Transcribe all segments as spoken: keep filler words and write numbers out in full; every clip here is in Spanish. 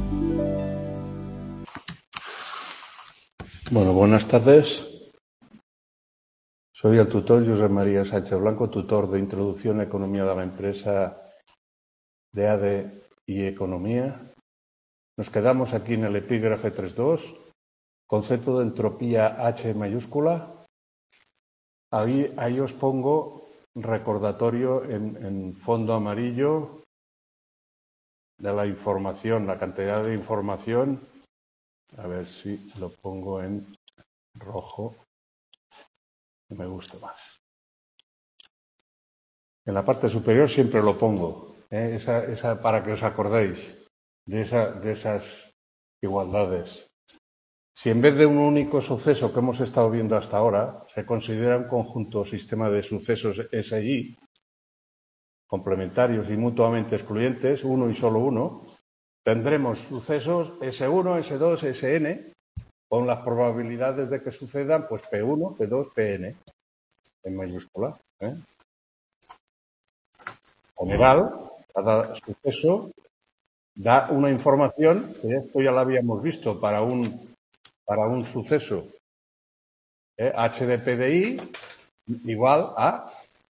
Bueno, buenas tardes. Soy el tutor José María Sánchez Blanco, tutor de Introducción a Economía de la Empresa de A D E y Economía. Nos quedamos aquí en el epígrafe tres punto dos, concepto de entropía H mayúscula. Ahí, ahí os pongo recordatorio en, en fondo amarillo de la información, la cantidad de información. A ver si lo pongo en rojo, que me gusta más. En la parte superior siempre lo pongo, ¿eh? esa, esa, para que os acordéis de, esa, de esas igualdades. Si en vez de un único suceso que hemos estado viendo hasta ahora, se considera un conjunto o sistema de sucesos S I, complementarios y mutuamente excluyentes, uno y solo uno, tendremos sucesos S uno, S dos, S N, con las probabilidades de que sucedan, pues P uno, P dos, P N, en mayúscula. ¿eh? En general, cada suceso da una información, que esto ya lo habíamos visto para un, para un suceso, ¿eh? H de P de I igual a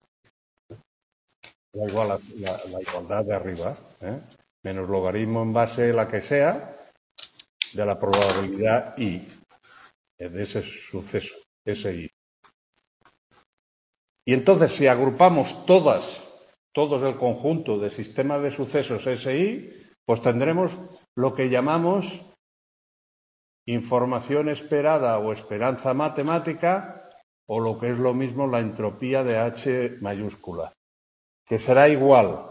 la, igual a, la, la igualdad de arriba, ¿eh? menos logaritmo en base la que sea de la probabilidad I, de ese suceso, ese I. Y entonces, si agrupamos todas, todos el conjunto de sistemas de sucesos S I, pues tendremos lo que llamamos información esperada o esperanza matemática, o lo que es lo mismo la entropía de H mayúscula, que será igual.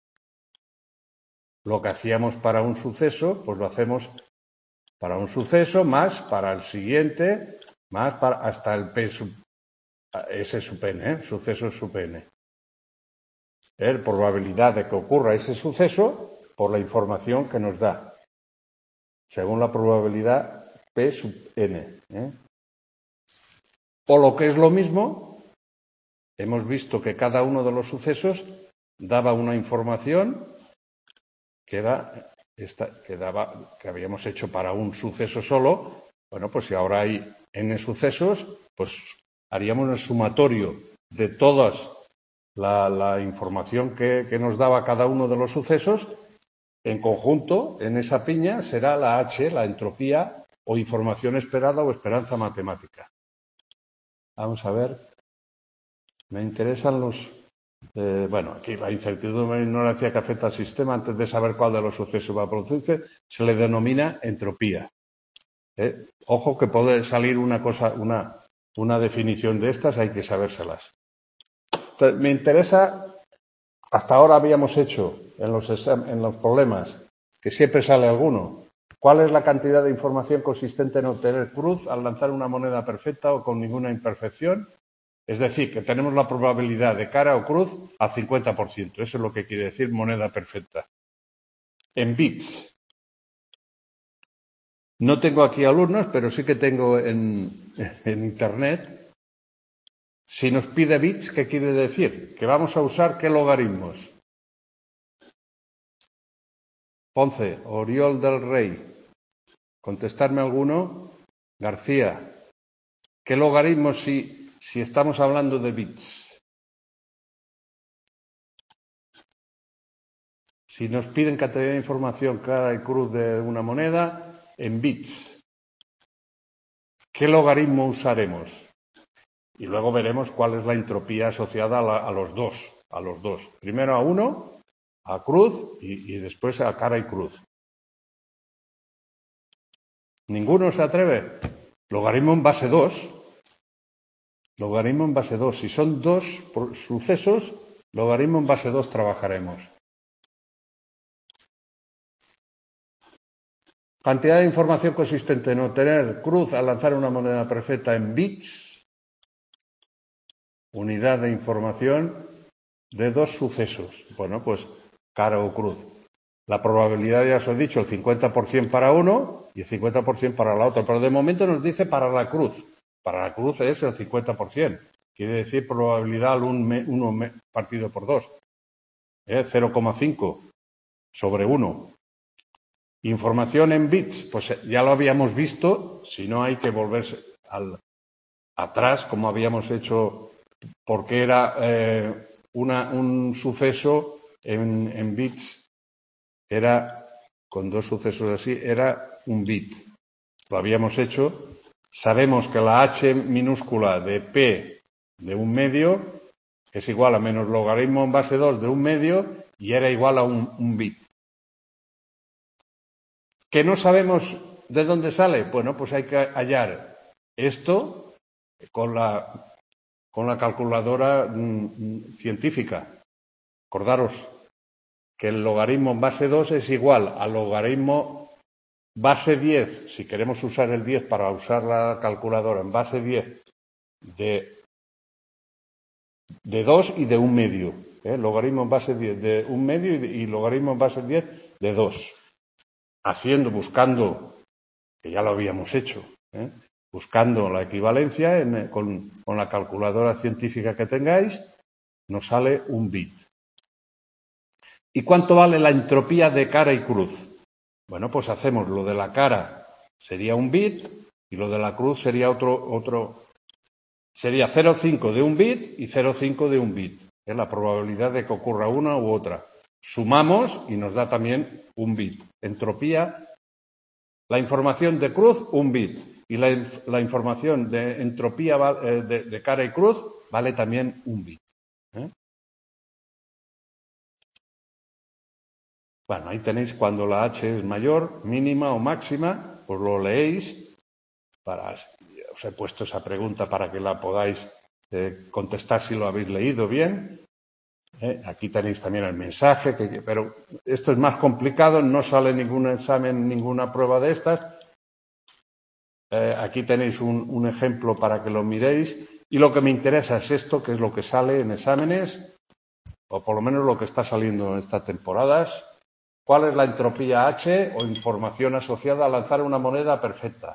Lo que hacíamos para un suceso, pues lo hacemos para un suceso, más para el siguiente, más para hasta el P sub, S sub n, ¿eh? suceso sub n. La probabilidad de que ocurra ese suceso por la información que nos da, según la probabilidad P sub n. ¿eh? O lo que es lo mismo, hemos visto que cada uno de los sucesos daba una información que era esta, que daba, que habíamos hecho para un suceso solo. Bueno, pues si ahora hay n sucesos, pues haríamos el sumatorio de todas la, la información que, que nos daba cada uno de los sucesos. En conjunto, en esa piña, será la H, la entropía o información esperada o esperanza matemática. Vamos a ver. Me interesan los... Eh, bueno, aquí la incertidumbre e ignorancia que afecta al sistema antes de saber cuál de los sucesos va a producirse, se le denomina entropía. ¿Eh? Ojo que puede salir una cosa, una, una definición de estas, hay que sabérselas. Entonces, me interesa, hasta ahora habíamos hecho en los, en los problemas, que siempre sale alguno, ¿cuál es la cantidad de información consistente en obtener cruz al lanzar una moneda perfecta o con ninguna imperfección? Es decir, que tenemos la probabilidad de cara o cruz al cincuenta por ciento. Eso es lo que quiere decir moneda perfecta. En bits. No tengo aquí alumnos, pero sí que tengo en, en Internet. Si nos pide bits, ¿qué quiere decir? Que vamos a usar ¿qué logaritmos? Ponce, Oriol del Rey. Contestarme alguno. García. ¿Qué logaritmos si, si estamos hablando de bits? Si nos piden cantidad de información cara y cruz de una moneda, en bits, ¿qué logaritmo usaremos? Y luego veremos cuál es la entropía asociada a, la, a los dos, a los dos. Primero a uno, a cruz, y, y después a cara y cruz. ¿Ninguno se atreve? Logaritmo en base dos. Logaritmo en base dos. Si son dos sucesos, logaritmo en base dos trabajaremos. Cantidad de información consistente en obtener cruz al lanzar una moneda perfecta en bits. Unidad de información de dos sucesos. Bueno, pues cara o cruz. La probabilidad, ya os he dicho, el cincuenta por ciento para uno y el cincuenta por ciento para la otra. Pero de momento nos dice para la cruz. Para la cruz es el cincuenta por ciento. Quiere decir probabilidad al uno partido por dos. ¿Eh? cero coma cinco sobre uno. Información en bits, pues ya lo habíamos visto, si no hay que volverse al, atrás, como habíamos hecho, porque era eh, una, un suceso en, en bits, era, con dos sucesos así, era un bit. Lo habíamos hecho. Sabemos que la h minúscula de p de un medio es igual a menos logaritmo en base dos de un medio y era igual a un, un bit. ¿Que no sabemos de dónde sale? Bueno, pues hay que hallar esto con la, con la calculadora mm, científica. Acordaros que el logaritmo en base dos es igual al logaritmo base diez, si queremos usar el diez para usar la calculadora en base diez de, de dos y de un medio. ¿eh? Logaritmo en base diez de un medio y, y logaritmo en base diez de dos. Haciendo, buscando, que ya lo habíamos hecho, ¿eh? buscando la equivalencia en, con, con la calculadora científica que tengáis, nos sale un bit. ¿Y cuánto vale la entropía de cara y cruz? Bueno, pues hacemos lo de la cara, sería un bit, y lo de la cruz sería otro, otro sería cero coma cinco de un bit y cero coma cinco de un bit. Es la probabilidad de que ocurra una u otra. Sumamos y nos da también un bit. Entropía, la información de cruz, un bit. Y la, la información de entropía de, de, de cara y cruz vale también un bit. ¿eh? Bueno, ahí tenéis cuando la h es mayor, mínima o máxima, pues lo leéis. Para, os he puesto esa pregunta para que la podáis eh, contestar si lo habéis leído bien. Eh, aquí tenéis también el mensaje, que, pero esto es más complicado, no sale ningún examen, ninguna prueba de estas. Eh, aquí tenéis un, un ejemplo para que lo miréis. Y lo que me interesa es esto, que es lo que sale en exámenes, o por lo menos lo que está saliendo en estas temporadas. ¿Cuál es la entropía H o información asociada a lanzar una moneda perfecta?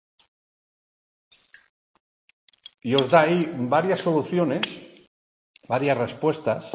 Y os da ahí varias soluciones, varias respuestas.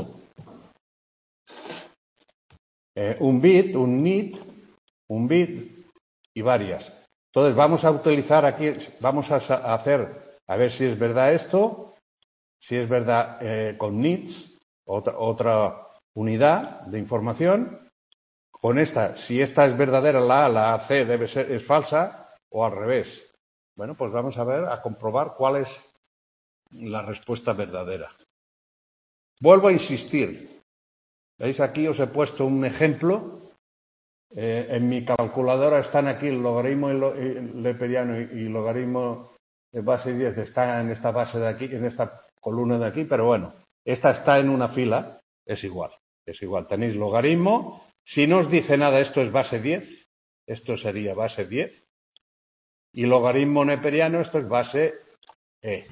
Eh, un bit, un nit, un bit y varias. Entonces vamos a utilizar aquí, vamos a hacer, a ver si es verdad esto, si es verdad eh, con nits, otra, otra unidad de información. Con esta, si esta es verdadera, la A, la C debe ser, es falsa, o al revés. Bueno, pues vamos a ver, a comprobar cuál es la respuesta verdadera. Vuelvo a insistir. ¿Veis? Aquí os he puesto un ejemplo. Eh, en mi calculadora están aquí el logaritmo leperiano y, y logaritmo de base diez, está en esta base de aquí, en esta columna de aquí, pero bueno, esta está en una fila, es igual, es igual. Tenéis logaritmo. Si no os dice nada, esto es base diez, esto sería base diez, y logaritmo neperiano, esto es base E.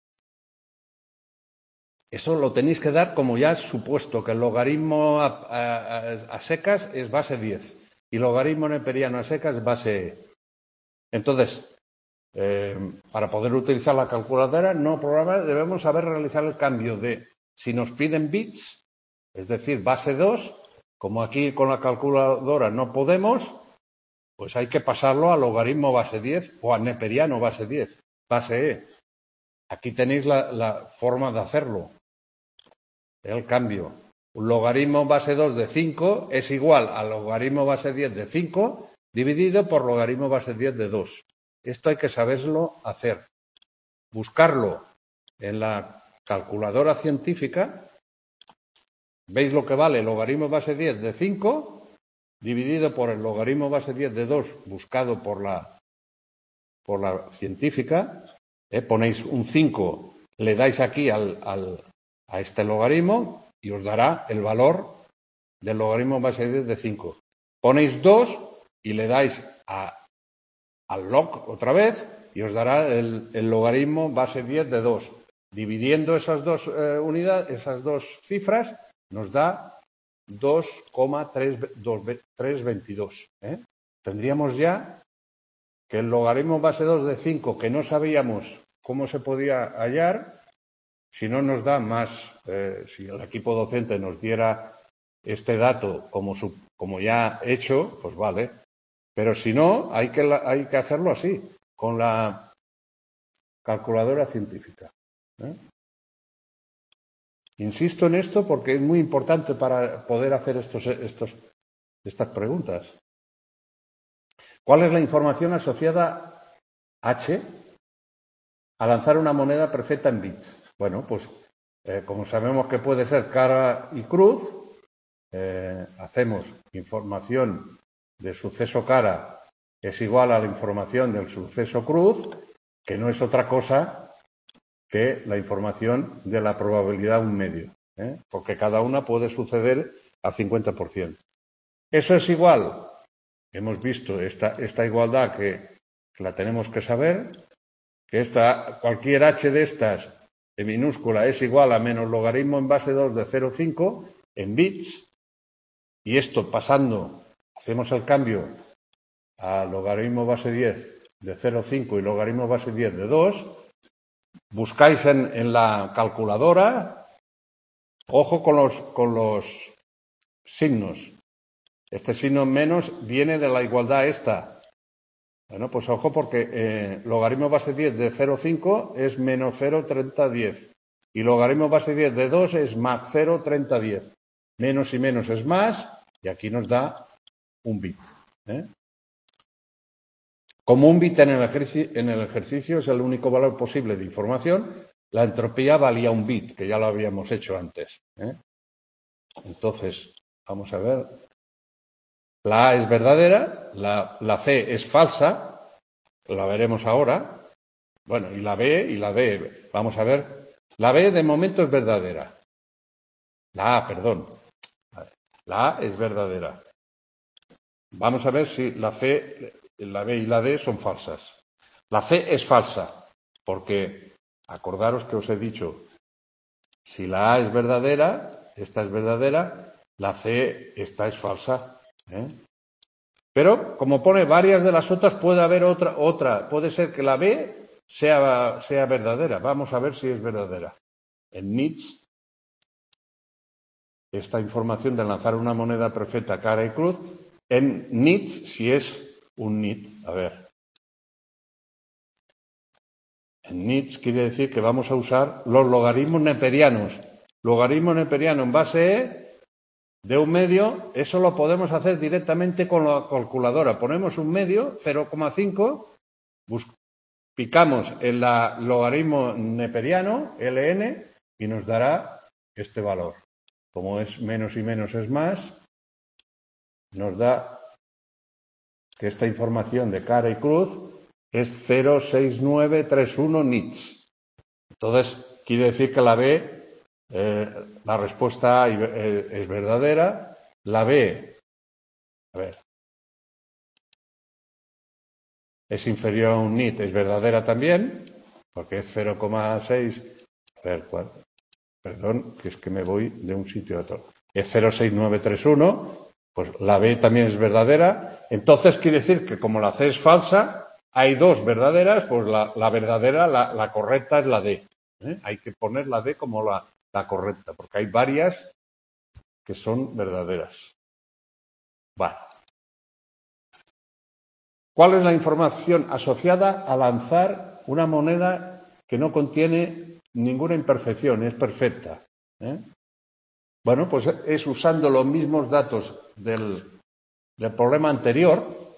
Eso lo tenéis que dar como ya supuesto, que el logaritmo a, a, a secas es base diez y logaritmo neperiano a secas es base E. Entonces, eh, para poder utilizar la calculadora no programa, debemos saber realizar el cambio de, si nos piden bits, es decir, base dos, como aquí con la calculadora no podemos, pues hay que pasarlo a logaritmo base diez o a neperiano base diez, base E. Aquí tenéis la, la forma de hacerlo. El cambio. Un logaritmo base dos de cinco es igual al logaritmo base diez de cinco dividido por logaritmo base diez de dos. Esto hay que saberlo hacer. Buscarlo en la calculadora científica. ¿Veis lo que vale el logaritmo base diez de cinco dividido por el logaritmo base diez de dos buscado por la, por la científica? ¿Eh? Ponéis un cinco, le dais aquí al, al, a este logaritmo y os dará el valor del logaritmo base diez de cinco. Ponéis dos y le dais a, al log otra vez y os dará el, el logaritmo base diez de dos. Dividiendo esas dos eh, unidades, esas dos cifras, nos da dos coma trescientos veintidós. ¿eh? Tendríamos ya que el logaritmo base dos de cinco, que no sabíamos cómo se podía hallar, si no nos da más, eh, si el equipo docente nos diera este dato como, su, como ya hecho, pues vale. Pero si no, hay que, hay que hacerlo así, con la calculadora científica. ¿eh? Insisto en esto porque es muy importante para poder hacer estos, estos, estas preguntas. ¿Cuál es la información asociada H a lanzar una moneda perfecta en bits? Bueno, pues eh, como sabemos que puede ser cara y cruz, eh, hacemos información de suceso cara es igual a la información del suceso cruz, que no es otra cosa que la información de la probabilidad un medio, ¿eh? porque cada una puede suceder al cincuenta por ciento. Eso es igual, hemos visto esta, esta igualdad que, que la tenemos que saber, que esta, cualquier h de estas de minúscula es igual a menos logaritmo en base dos de cero coma cinco en bits, y esto pasando, hacemos el cambio a logaritmo base diez de cero coma cinco y logaritmo base diez de dos, buscáis en, en la calculadora, ojo con los, con los signos. Este signo menos viene de la igualdad esta. Bueno, pues ojo porque eh, logaritmo base diez de cero coma cinco es menos cero coma treinta diez y logaritmo base diez de dos es más cero coma treinta diez. Menos y menos es más y aquí nos da un bit. ¿eh? Como un bit en el, en el ejercicio es el único valor posible de información, la entropía valía un bit, que ya lo habíamos hecho antes. ¿eh? Entonces, vamos a ver. La A es verdadera, la, la C es falsa, la veremos ahora. Bueno, y la B y la D, vamos a ver. La B de momento es verdadera. La A, perdón. La A es verdadera. Vamos a ver si la C, la B y la D son falsas. La C es falsa, porque acordaros que os he dicho, si la A es verdadera, esta es verdadera, la C, esta es falsa. ¿eh? Pero, como pone varias de las otras, puede haber otra, otra. Puede ser que la B sea, sea verdadera. Vamos a ver si es verdadera. En nits, esta información de lanzar una moneda perfecta cara y cruz, en nits, si es un nit. A ver. En nits quiere decir que vamos a usar los logaritmos neperianos. Logaritmo neperiano en base E de un medio, eso lo podemos hacer directamente con la calculadora. Ponemos un medio, cero coma cinco, picamos en la logaritmo neperiano, ln, y nos dará este valor. Como es menos y menos es más, nos da que esta información de cara y cruz es cero coma seis nueve tres uno nits. Entonces, quiere decir que la B, eh, la respuesta A es verdadera. La B, a ver, es inferior a un nit, es verdadera también, porque es cero coma seis. A ver, ¿cuál? Perdón, que es que me voy de un sitio a otro. Es cero coma seis nueve tres uno, pues la B también es verdadera. Entonces quiere decir que como la C es falsa, hay dos verdaderas, pues la, la verdadera, la, la correcta es la D. ¿eh? Hay que poner la D como la, la correcta, porque hay varias que son verdaderas. Vale. ¿Cuál es la información asociada a lanzar una moneda que no contiene ninguna imperfección, es perfecta? ¿eh? Bueno, pues es usando los mismos datos del, del problema anterior.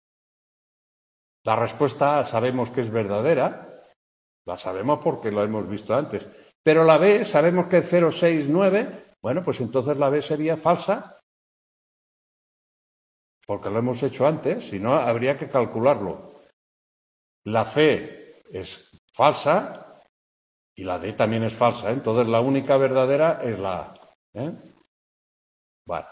La respuesta A sabemos que es verdadera, la sabemos porque lo hemos visto antes. Pero la B sabemos que es cero coma seis nueve, bueno, pues entonces la B sería falsa, porque lo hemos hecho antes, si no habría que calcularlo. La C es falsa y la D también es falsa, ¿eh? Entonces la única verdadera es la A. ¿eh? Vale.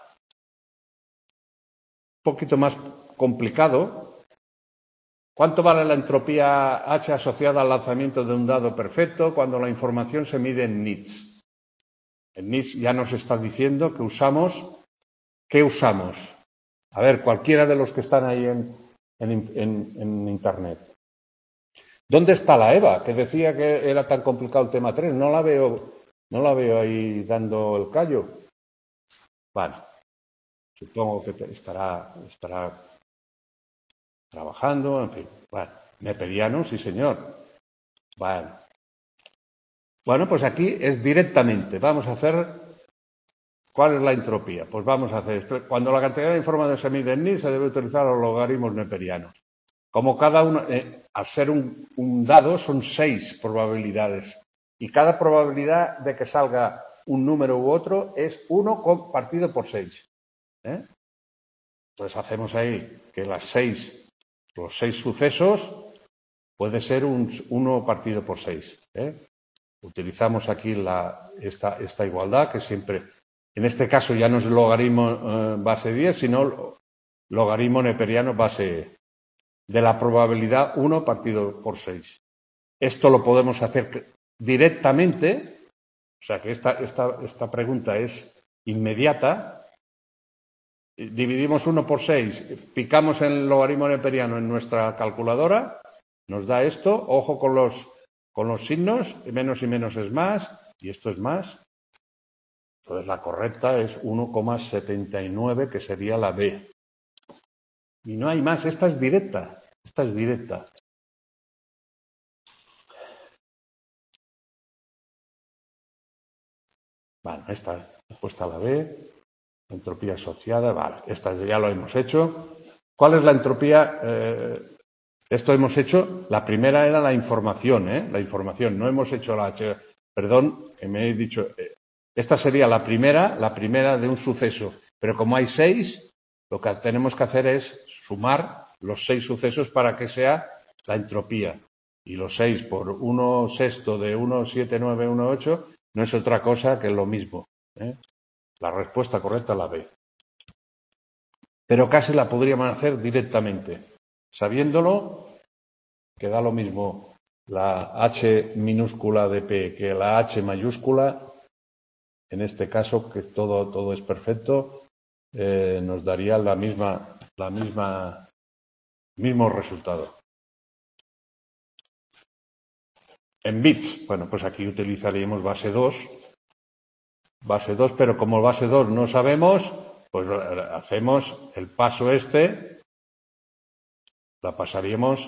Un poquito más complicado. ¿Cuánto vale la entropía H asociada al lanzamiento de un dado perfecto cuando la información se mide en nits? En nits ya nos está diciendo que usamos, ¿qué usamos? A ver, cualquiera de los que están ahí en, en, en, en Internet. ¿Dónde está la EVA? Que decía que era tan complicado el tema tres. No la veo, no la veo ahí dando el callo. Bueno, supongo que estará, estará trabajando, en fin. Bueno, neperiano, sí señor. Bueno. Bueno, pues aquí es directamente. Vamos a hacer, ¿cuál es la entropía? Pues vamos a hacer esto. Cuando la cantidad de información se mide en mil, se debe utilizar los logaritmos neperianos. Como cada uno, eh, al ser un, un dado, son seis probabilidades. Y cada probabilidad de que salga un número u otro es uno partido por seis. ¿eh? Entonces hacemos ahí que las seis, los seis sucesos puede ser un uno partido por seis. ¿eh? Utilizamos aquí la, esta, esta igualdad que siempre, en este caso ya no es logaritmo eh, base diez, sino logaritmo neperiano base de la probabilidad uno partido por seis. Esto lo podemos hacer directamente, o sea que esta, esta, esta pregunta es inmediata. Dividimos uno por seis, picamos el logaritmo neperiano en nuestra calculadora, nos da esto, ojo con los, con los signos, menos y menos es más, y esto es más. Entonces la correcta es uno coma setenta y nueve, que sería la B. Y no hay más, esta es directa, esta es directa. Bueno, esta es puesta la B, entropía asociada, vale, esta ya lo hemos hecho. ¿Cuál es la entropía? Eh, esto hemos hecho, la primera era la información, ¿eh? La información, no hemos hecho la H, perdón, que me he dicho, eh, esta sería la primera, la primera de un suceso, pero como hay seis, lo que tenemos que hacer es sumar los seis sucesos para que sea la entropía. Y los seis por uno sexto de uno siete nueve uno ocho no es otra cosa que lo mismo. ¿eh? La respuesta correcta es la B. Pero casi la podríamos hacer directamente. Sabiéndolo, que da lo mismo la H minúscula de P que la H mayúscula, en este caso, que todo, todo es perfecto, eh, nos daría la misma, la misma, mismo resultado. En bits, bueno, pues aquí utilizaríamos base dos. Base dos, pero como base dos no sabemos, pues hacemos el paso este, la pasaríamos,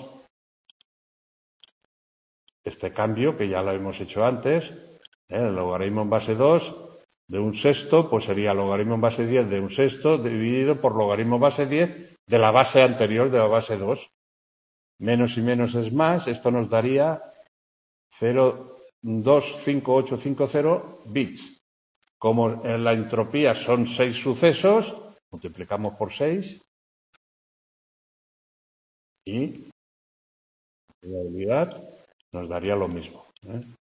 este cambio, que ya lo hemos hecho antes, ¿eh? el logaritmo en base dos de un sexto, pues sería logaritmo en base diez de un sexto dividido por logaritmo base diez de la base anterior, de la base dos. Menos y menos es más, esto nos daría cero coma dos cinco ocho cinco cero bits. Como en la entropía son seis sucesos, multiplicamos por seis y la probabilidad nos daría lo mismo. ¿eh?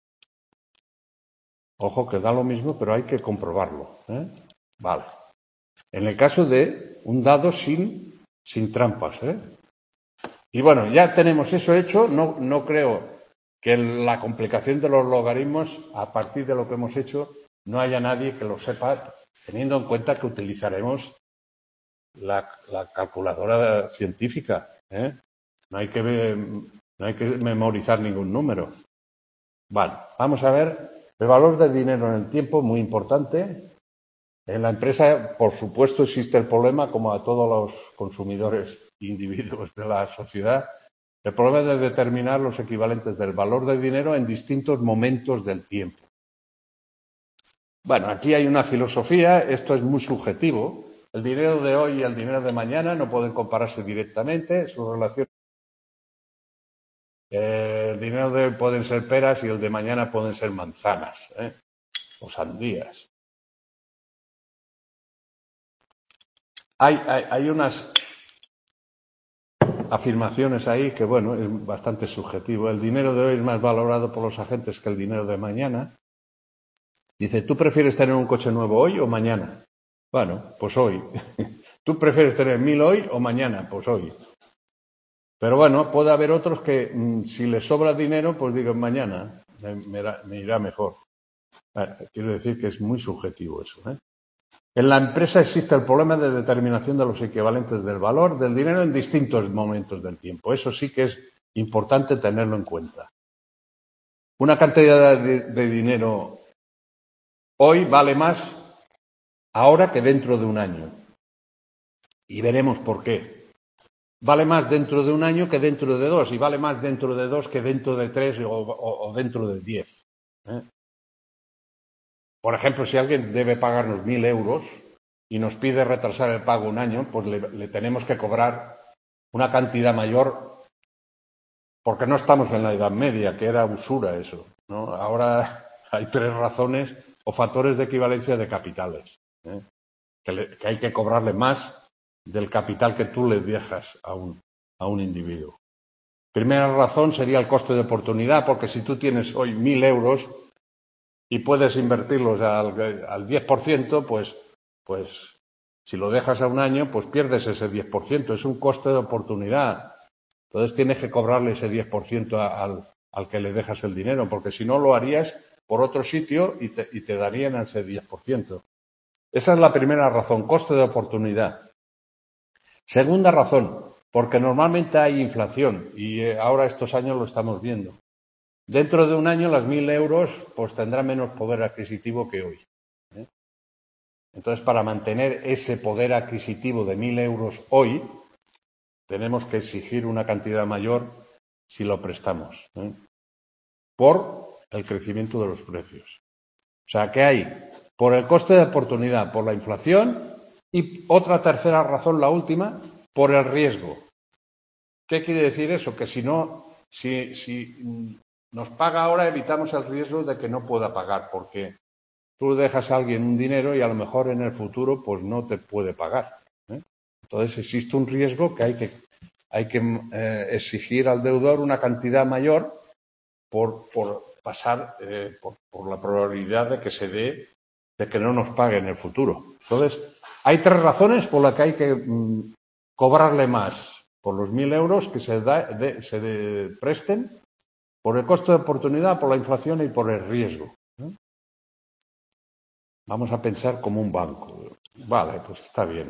Ojo que da lo mismo, pero hay que comprobarlo. ¿eh? Vale. En el caso de un dado sin, sin trampas. ¿eh? Y bueno, ya tenemos eso hecho. No, no creo que la complicación de los logaritmos, a partir de lo que hemos hecho, no haya nadie que lo sepa, teniendo en cuenta que utilizaremos la, la calculadora científica. ¿eh? No hay que ver, no hay que memorizar ningún número. Vale, vamos a ver el valor del dinero en el tiempo, muy importante. En la empresa, por supuesto, existe el problema, como a todos los consumidores e individuos de la sociedad, el problema de determinar los equivalentes del valor del dinero en distintos momentos del tiempo. Bueno, aquí hay una filosofía, esto es muy subjetivo. El dinero de hoy y el dinero de mañana no pueden compararse directamente, su relación. Eh, el dinero de hoy pueden ser peras y el de mañana pueden ser manzanas, ¿eh? o sandías. Hay, hay, hay unas afirmaciones ahí que, bueno, es bastante subjetivo. El dinero de hoy es más valorado por los agentes que el dinero de mañana. Dice, ¿tú prefieres tener un coche nuevo hoy o mañana? Bueno, pues hoy. ¿Tú prefieres tener mil hoy o mañana? Pues hoy. Pero bueno, puede haber otros que mmm, si les sobra dinero, pues digan mañana, me, me, me irá mejor. Bueno, quiero decir que es muy subjetivo eso. ¿eh? En la empresa existe el problema de determinación de los equivalentes del valor del dinero en distintos momentos del tiempo. Eso sí que es importante tenerlo en cuenta. Una cantidad de, de dinero hoy vale más ahora que dentro de un año. Y veremos por qué. vale más dentro de un año que dentro de dos, y vale más dentro de dos que dentro de tres o, o, o dentro de diez. ¿eh? Por ejemplo, si alguien debe pagarnos mil euros y nos pide retrasar el pago un año, pues le, le tenemos que cobrar una cantidad mayor, porque no estamos en la Edad Media, que era usura eso, ¿no? Ahora hay tres razones o factores de equivalencia de capitales, ¿eh? que, le, que hay que cobrarle más del capital que tú le dejas a un, a un individuo. Primera razón sería el coste de oportunidad, porque si tú tienes hoy mil euros y puedes invertirlos al, al diez por ciento, pues, pues si lo dejas a un año, pues pierdes ese diez por ciento. Es un coste de oportunidad. Entonces tienes que cobrarle ese diez por ciento al, al que le dejas el dinero, porque si no lo harías por otro sitio y te, y te darían ese diez por ciento. Esa es la primera razón, coste de oportunidad. Segunda razón, porque normalmente hay inflación y ahora estos años lo estamos viendo. Dentro de un año las mil euros pues tendrán menos poder adquisitivo que hoy. ¿eh? Entonces, para mantener ese poder adquisitivo de mil euros hoy, tenemos que exigir una cantidad mayor si lo prestamos, ¿eh? por el crecimiento de los precios. O sea, que hay por el coste de oportunidad, por la inflación y otra tercera razón, la última, por el riesgo. ¿Qué quiere decir eso? Que si no, si, si nos paga ahora, evitamos el riesgo de que no pueda pagar, porque tú dejas a alguien un dinero y a lo mejor en el futuro pues no te puede pagar. ¿eh? Entonces existe un riesgo que hay que, hay que eh, exigir al deudor una cantidad mayor por, por pasar eh, por, por la probabilidad de que se dé, de que no nos pague en el futuro. Entonces, hay tres razones por las que hay que mm, cobrarle más. Por los mil euros que se, da, de, se de, presten, por el costo de oportunidad, por la inflación y por el riesgo. ¿eh? Vamos a pensar como un banco. Vale, pues está bien.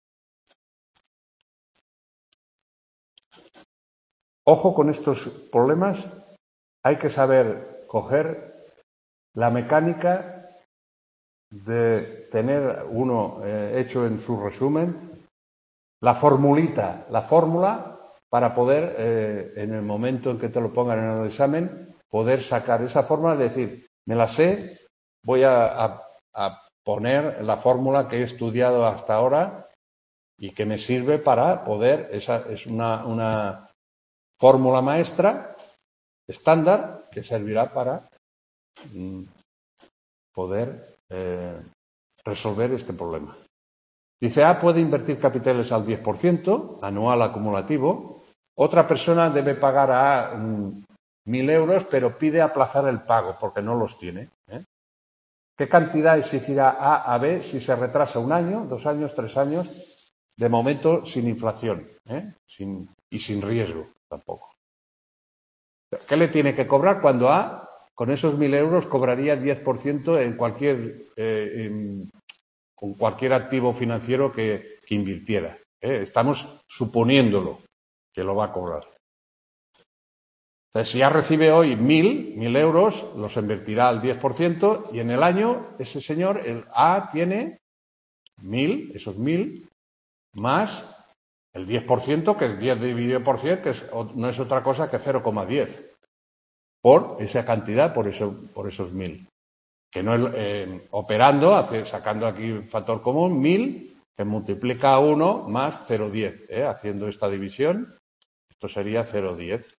Ojo con estos problemas. Hay que saber coger la mecánica de tener uno eh, hecho en su resumen, la formulita, la fórmula para poder, eh, en el momento en que te lo pongan en el examen, poder sacar esa fórmula y decir, me la sé, voy a, a, a poner la fórmula que he estudiado hasta ahora y que me sirve para poder, esa es una, una fórmula maestra estándar que servirá para mm, poder eh, resolver este problema. Dice, A puede invertir capitales al diez por ciento, anual acumulativo. Otra persona debe pagar a A mm, mil euros, pero pide aplazar el pago porque no los tiene. ¿eh? ¿Qué cantidad exigirá A a B si se retrasa un año, dos años, tres años? De momento sin inflación ¿eh? sin, y sin riesgo tampoco. ¿Qué le tiene que cobrar cuando A, con esos mil euros, cobraría diez por ciento en cualquier... Eh, en, con cualquier activo financiero que, que invirtiera. ¿eh? Estamos suponiéndolo que lo va a cobrar. Entonces, si ya recibe hoy mil, mil euros, los invertirá al diez por ciento y en el año ese señor, el A, tiene mil, esos mil, más el diez por ciento, que es diez dividido por cien, que es, no es otra cosa que cero coma diez, por esa cantidad, por, eso, por esos mil. Que no es eh, operando, hace, sacando aquí un factor común, mil, que multiplica a uno más cero coma diez. ¿eh? Haciendo esta división, esto sería cero coma diez.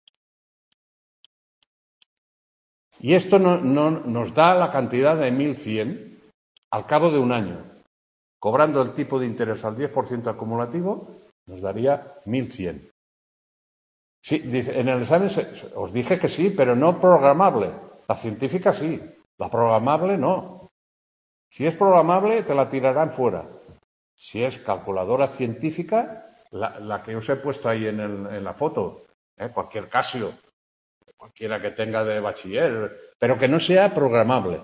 Y esto no, no, nos da la cantidad de mil cien al cabo de un año. Cobrando el tipo de interés al diez por ciento acumulativo, nos daría mil cien. Sí, en el examen os dije que sí, pero no programable. La científica sí. La programable no. Si es programable, te la tirarán fuera. Si es calculadora científica, la, la que os he puesto ahí en, el, en la foto, ¿eh? cualquier Casio, cualquiera que tenga de bachiller, pero que no sea programable.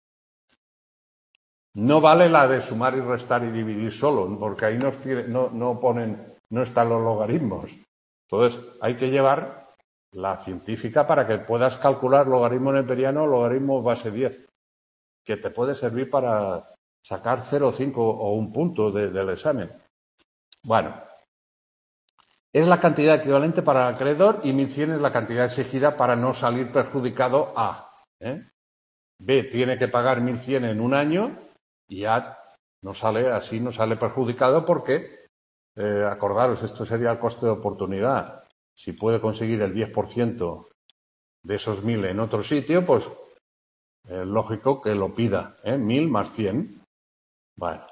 No vale la de sumar y restar y dividir solo, porque ahí no, no, no ponen, no están los logaritmos. Entonces, hay que llevar la científica para que puedas calcular logaritmo neperiano o logaritmo base diez, que te puede servir para sacar cero coma cinco o un punto de, del examen. Bueno, es la cantidad equivalente para el acreedor y mil cien es la cantidad exigida para no salir perjudicado A. ¿eh? B tiene que pagar mil cien en un año y A no sale, así no sale perjudicado porque, eh, acordaros, esto sería el coste de oportunidad. Si puede conseguir el diez por ciento de esos mil en otro sitio, pues es lógico que lo pida, ¿eh? mil más cien. Bueno.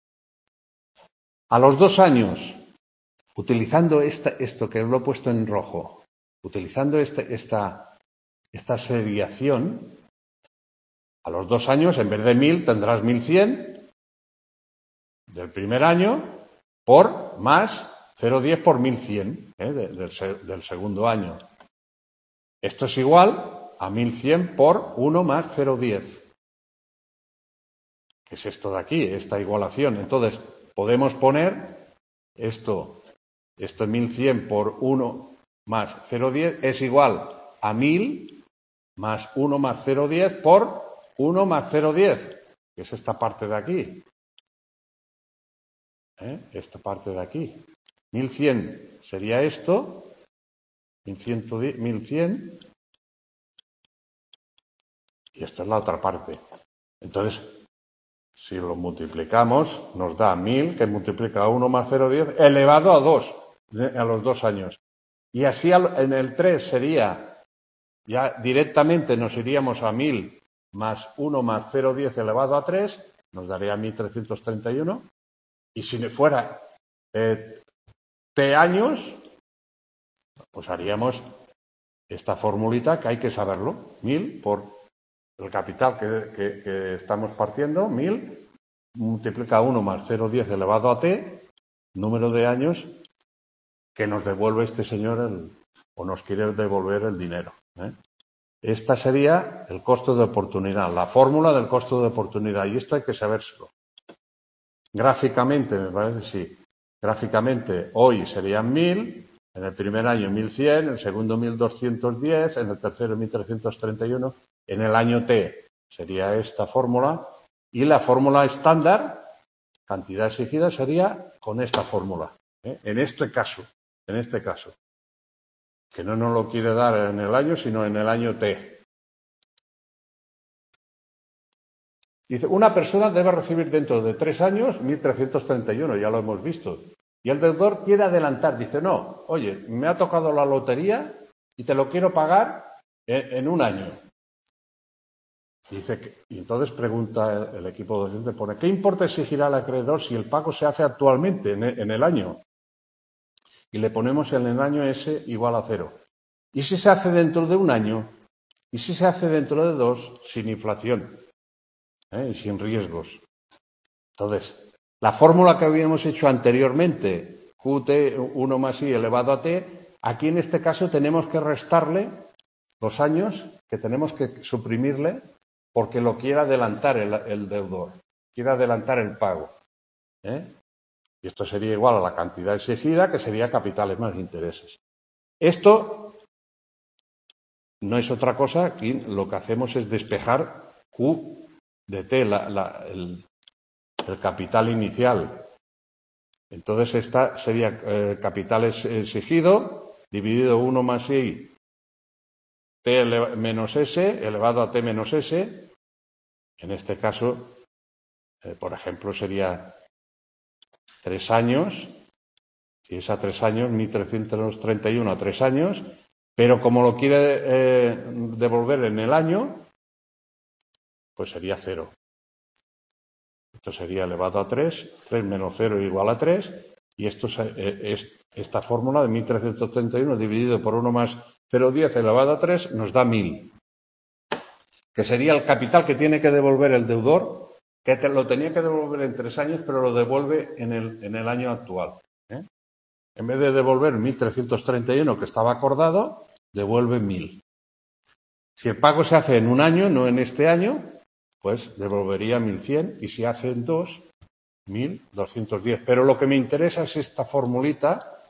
A los dos años, utilizando esta, esto que lo he puesto en rojo, utilizando este, esta, esta seriación, a los dos años, en vez de mil, tendrás mil cien del primer año por más cero coma diez por mil cien ¿eh? de, del, del segundo año. Esto es igual a mil cien por uno más cero coma diez. ¿Qué es esto de aquí? Esta igualación. Entonces, podemos poner esto, esto mil cien por uno más cero coma diez es igual a mil más uno más cero coma diez por uno más cero coma diez, que es esta parte de aquí. ¿Eh? Esta parte de aquí. mil cien sería esto, mil cien, y esto es la otra parte. Entonces, si lo multiplicamos, nos da mil, que multiplica uno más cero coma diez, elevado a dos, a los dos años. Y así en el tres sería, ya directamente nos iríamos a mil más uno más cero coma diez elevado a tres, nos daría mil trescientos treinta y uno. Y si fuera eh, T años, pues haríamos esta formulita que hay que saberlo. mil por el capital que, que, que estamos partiendo, mil, multiplica uno más cero coma diez elevado a t, número de años que nos devuelve este señor el, o nos quiere devolver el dinero. ¿eh? Esta sería el costo de oportunidad, la fórmula del costo de oportunidad, y esto hay que sabérselo. Gráficamente, me parece, sí. Gráficamente, hoy serían mil, en el primer año mil cien, en el segundo mil doscientos diez, en el tercero mil trescientos treinta y uno, en el año T sería esta fórmula, y la fórmula estándar, cantidad exigida, sería con esta fórmula. ¿eh? En este caso, en este caso, que no nos lo quiere dar en el año, sino en el año T. Dice, una persona debe recibir dentro de tres años mil trescientos treinta y uno, ya lo hemos visto. Y el deudor quiere adelantar. Dice, no, oye, me ha tocado la lotería y te lo quiero pagar en, en un año. Dice que, y entonces pregunta el, el equipo docente, pone, ¿qué importe exigirá el acreedor si el pago se hace actualmente en el, en el año? Y le ponemos en el año S igual a cero. ¿Y si se hace dentro de un año? ¿Y si se hace dentro de dos sin inflación? ¿Eh? Y sin riesgos. Entonces, la fórmula que habíamos hecho anteriormente, Q T uno más I elevado a T, aquí en este caso tenemos que restarle los años que tenemos que suprimirle porque lo quiere adelantar el, el deudor, quiere adelantar el pago. ¿eh? Y esto sería igual a la cantidad exigida, que sería capitales más intereses. Esto no es otra cosa, aquí lo que hacemos es despejar Q de T, la, la, el, el capital inicial. Entonces esta sería eh, capital exigido dividido uno más I T menos S elevado a T menos S. En este caso, eh, por ejemplo, sería tres años. Si es a tres años, mil trescientos treinta y uno a tres años. Pero como lo quiere eh, devolver en el año, pues sería cero. Esto sería elevado a tres, tres menos cero igual a tres, y esto es, esta fórmula de mil trescientos treinta y uno dividido por uno más cero coma diez elevado a tres nos da mil, que sería el capital que tiene que devolver el deudor, que te, lo tenía que devolver en tres años, pero lo devuelve en el, en el año actual. ¿eh? En vez de devolver mil trescientos treinta y uno que estaba acordado, devuelve mil. Si el pago se hace en un año, no en este año, pues devolvería mil cien, y si hacen dos, mil doscientos diez. Pero lo que me interesa es esta formulita,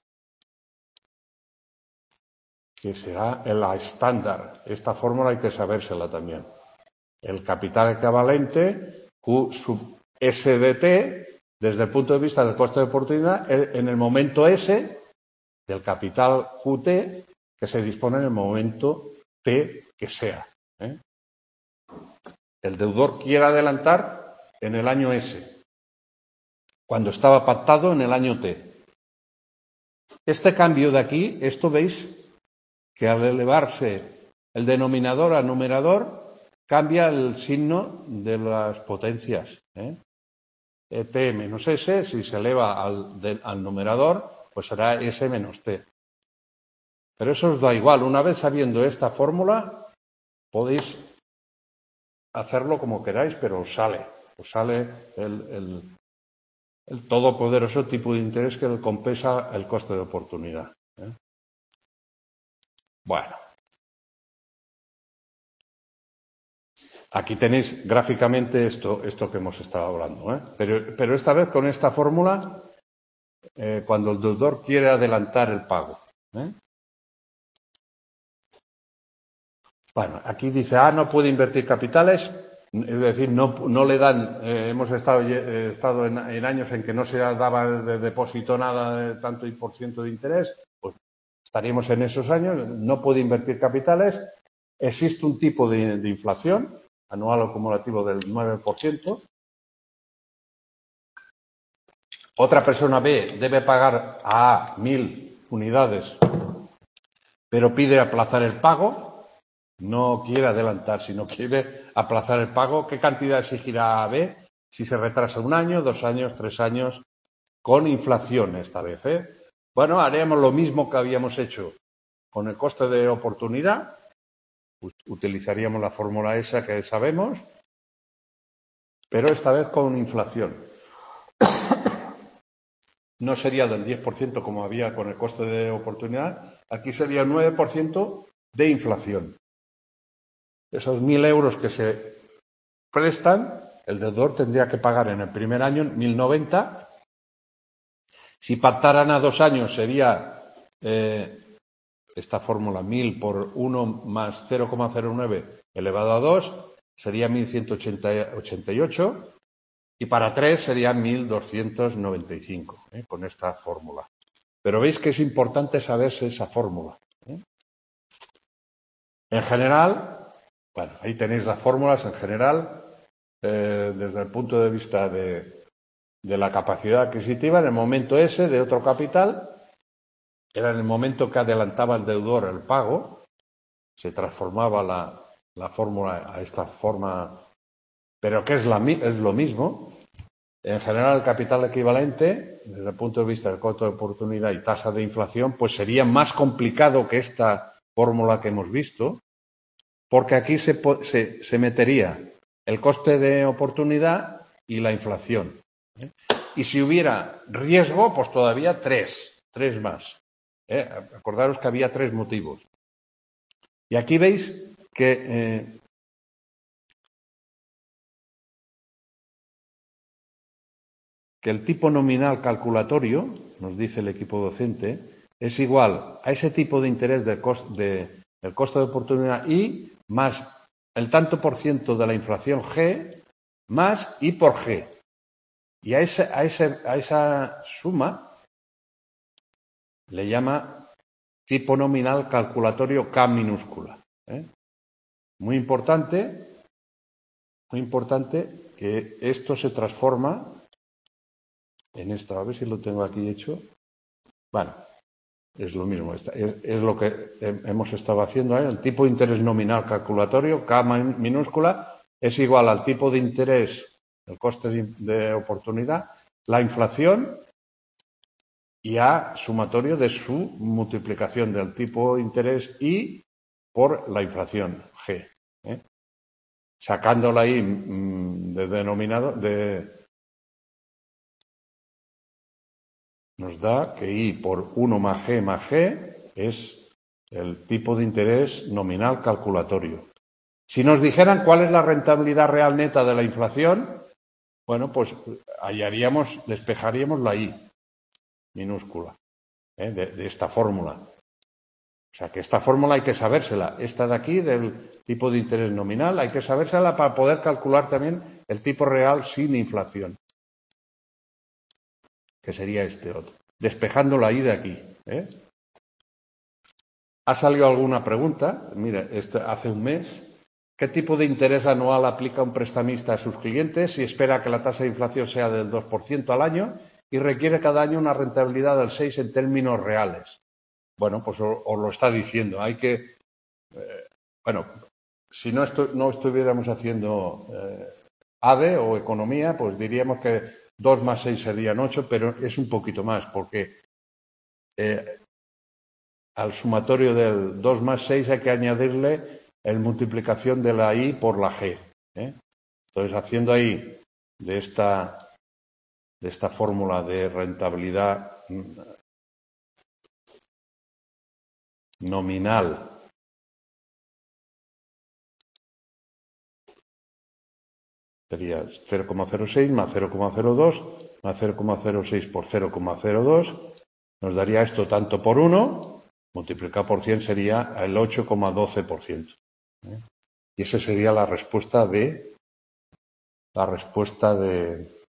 que será la estándar. Esta fórmula hay que sabérsela también. El capital equivalente, Q sub S de T, desde el punto de vista del coste de oportunidad, en el momento S, del capital Q T que se dispone en el momento T que sea. ¿eh? El deudor quiere adelantar en el año S, cuando estaba pactado en el año T. Este cambio de aquí, esto veis que al elevarse el denominador al numerador, cambia el signo de las potencias. ¿eh? T menos S, si se eleva al, de, al numerador, pues será S menos T. Pero eso os da igual. Una vez sabiendo esta fórmula, podéis hacerlo como queráis, pero os sale. Os sale el, el, el todopoderoso tipo de interés que compensa el coste de oportunidad. ¿eh? Bueno. Aquí tenéis gráficamente esto, esto que hemos estado hablando. ¿eh? Pero, pero esta vez con esta fórmula, eh, cuando el deudor quiere adelantar el pago. ¿eh? Bueno, aquí dice, ah, no puede invertir capitales, es decir, no, no le dan, eh, hemos estado, eh, estado en, en años en que no se daba de depósito nada de tanto y por ciento de interés, pues estaríamos en esos años, no puede invertir capitales, existe un tipo de, de inflación anual acumulativo del nueve por ciento, otra persona B debe pagar a A mil unidades, pero pide aplazar el pago. No quiere adelantar, sino quiere aplazar el pago. ¿Qué cantidad exigirá a B? Si se retrasa un año, dos años, tres años, con inflación esta vez. ¿eh? Bueno, haremos lo mismo que habíamos hecho con el coste de oportunidad. Utilizaríamos la fórmula esa que sabemos, pero esta vez con inflación. No sería del diez por ciento como había con el coste de oportunidad. Aquí sería el nueve por ciento de inflación. Esos mil euros que se prestan, el deudor tendría que pagar en el primer año mil noventa. Si pactaran a dos años sería eh, esta fórmula mil por uno más cero coma cero nueve elevado a dos, sería mil ciento ochenta y ocho. Y para tres sería mil doscientos noventa y cinco, ¿eh? con esta fórmula. Pero veis que es importante saberse esa fórmula. ¿eh? En general, bueno, ahí tenéis las fórmulas en general, eh, desde el punto de vista de, de la capacidad adquisitiva, en el momento S de otro capital, era en el momento que adelantaba el deudor el pago, se transformaba la, la fórmula a esta forma, pero que es, la, es lo mismo. En general, el capital equivalente, desde el punto de vista del costo de oportunidad y tasa de inflación, pues sería más complicado que esta fórmula que hemos visto, porque aquí se, se, se metería el coste de oportunidad y la inflación. ¿eh? Y si hubiera riesgo, pues todavía tres, tres más. ¿eh? Acordaros que había tres motivos. Y aquí veis que eh, que el tipo nominal calculatorio, nos dice el equipo docente, es igual a ese tipo de interés del coste de, del coste de oportunidad I más el tanto por ciento de la inflación G más I por G. Y a, ese, a, ese, a esa suma le llama tipo nominal calculatorio K minúscula. ¿eh? Muy importante, muy importante que esto se transforma en esto. A ver si lo tengo aquí hecho. Bueno, es lo mismo. Es, es lo que hemos estado haciendo. ¿eh? El tipo de interés nominal calculatorio, K minúscula, es igual al tipo de interés, el coste de, de oportunidad, la inflación y a sumatorio de su multiplicación del tipo de interés I por la inflación G. ¿eh? Sacándola ahí mmm, de denominado, de, nos da que I por uno más G más G es el tipo de interés nominal calculatorio. Si nos dijeran cuál es la rentabilidad real neta de la inflación, bueno, pues hallaríamos, despejaríamos la I minúscula ¿eh? de, de esta fórmula. O sea que esta fórmula hay que sabérsela. Esta de aquí, del tipo de interés nominal, hay que sabérsela para poder calcular también el tipo real sin inflación. Que sería este otro. Despejando la I de aquí. ¿eh? ha salido alguna pregunta. Mira, este, hace un mes. ¿Qué tipo de interés anual aplica un prestamista a sus clientes si espera que la tasa de inflación sea del dos por ciento al año y requiere cada año una rentabilidad del seis por ciento en términos reales? Bueno, pues os, os lo está diciendo. Hay que, eh, bueno, si no, estu no estuviéramos haciendo eh, A D E o economía, pues diríamos que dos más seis serían ocho, pero es un poquito más, porque eh, al sumatorio del dos más seis hay que añadirle el multiplicación de la I por la G. ¿eh? Entonces, haciendo ahí de esta, de esta fórmula de rentabilidad nominal sería cero coma cero seis más cero coma cero dos más cero coma cero seis por cero coma cero dos, nos daría esto tanto por uno, multiplicado por cien sería el ocho coma doce por ciento. ¿eh? Y esa sería la respuesta de la respuesta de,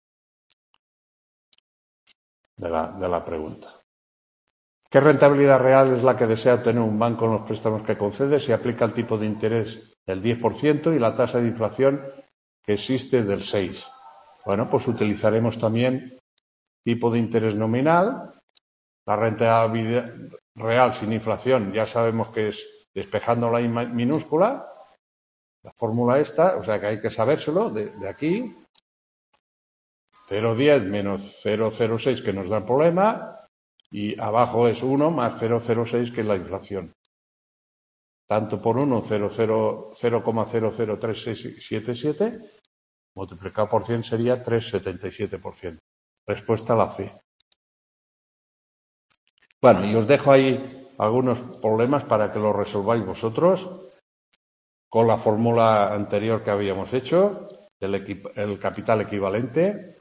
de, la, de la pregunta. ¿Qué rentabilidad real es la que desea obtener un banco en los préstamos que concede si aplica el tipo de interés del diez por ciento y la tasa de inflación que existe del seis por ciento? Bueno, pues utilizaremos también tipo de interés nominal. La rentabilidad real sin inflación ya sabemos que es despejando la I minúscula, la fórmula esta, o sea que hay que sabérselo de, de aquí. cero coma diez menos cero coma cero seis que nos da el problema y abajo es uno más cero coma cero seis que es la inflación. Tanto por uno, cero coma cero cero tres seis siete siete, multiplicado por cien sería tres coma setenta y siete por ciento. Respuesta a la C. Bueno, y os dejo ahí algunos problemas para que los resolváis vosotros con la fórmula anterior que habíamos hecho, el, el capital equivalente.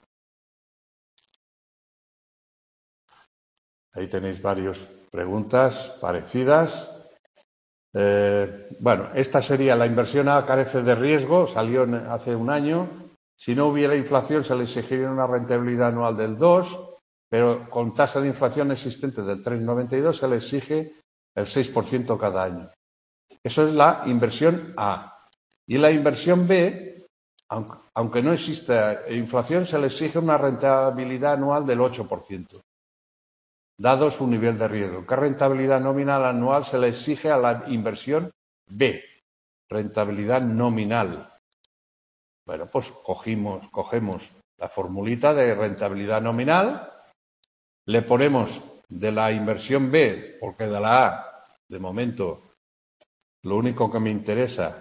Ahí tenéis varias preguntas parecidas. Eh, bueno, esta sería la inversión A carece de riesgo, salió hace un año. Si no hubiera inflación se le exigiría una rentabilidad anual del dos, pero con tasa de inflación existente del tres coma noventa y dos se le exige el seis por ciento cada año. Eso es la inversión A. Y la inversión B, aunque, aunque no exista inflación, se le exige una rentabilidad anual del ocho por ciento. Dado su nivel de riesgo. ¿Qué rentabilidad nominal anual se le exige a la inversión B? Rentabilidad nominal. Bueno, pues cogimos, cogemos la formulita de rentabilidad nominal, le ponemos de la inversión B, porque de la A, de momento, lo único que me interesa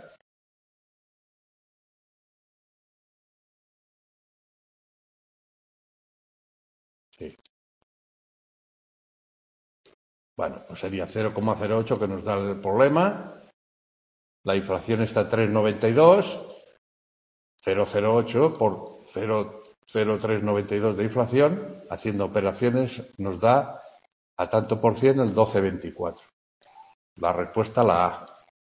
sí. Bueno, pues sería cero coma cero ocho que nos da el problema. La inflación está a tres coma noventa y dos. cero coma cero ocho por cero coma tres noventa y dos de inflación, haciendo operaciones, nos da a tanto por cien el doce coma veinticuatro. La respuesta la A.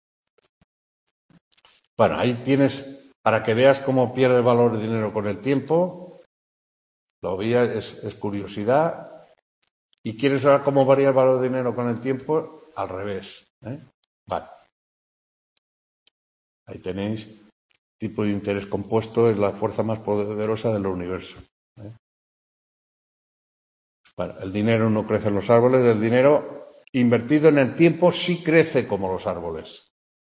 Bueno, ahí tienes, para que veas cómo pierde valor el dinero con el tiempo, lo vi, es, es curiosidad. ¿Y quieres saber cómo varía el valor del dinero con el tiempo? Al revés. ¿eh? Vale. Ahí tenéis. Tipo de interés compuesto es la fuerza más poderosa del universo. ¿eh? Bueno, el dinero no crece en los árboles, el dinero invertido en el tiempo sí crece como los árboles.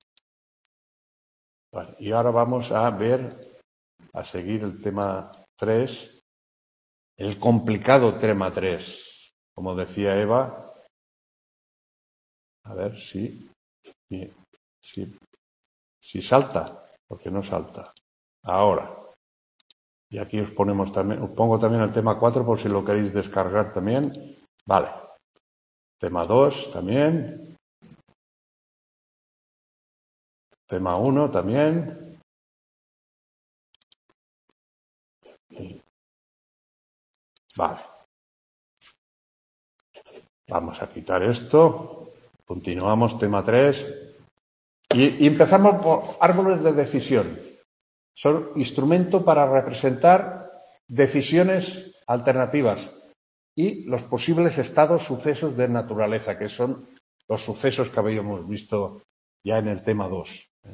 Vale, y ahora vamos a ver, a seguir el tema tres, el complicado tema tres. Como decía Eva, a ver si, si, si, si salta, porque no salta. Ahora. Y aquí os ponemos también, os pongo también el tema cuatro por si lo queréis descargar también. Vale. Tema dos también. Tema uno también. Y... Vale. Vamos a quitar esto. Continuamos, tema tres. Y, y empezamos por árboles de decisión. Son instrumento para representar decisiones alternativas y los posibles estados, sucesos de naturaleza, que son los sucesos que habíamos visto ya en el tema dos. ¿eh?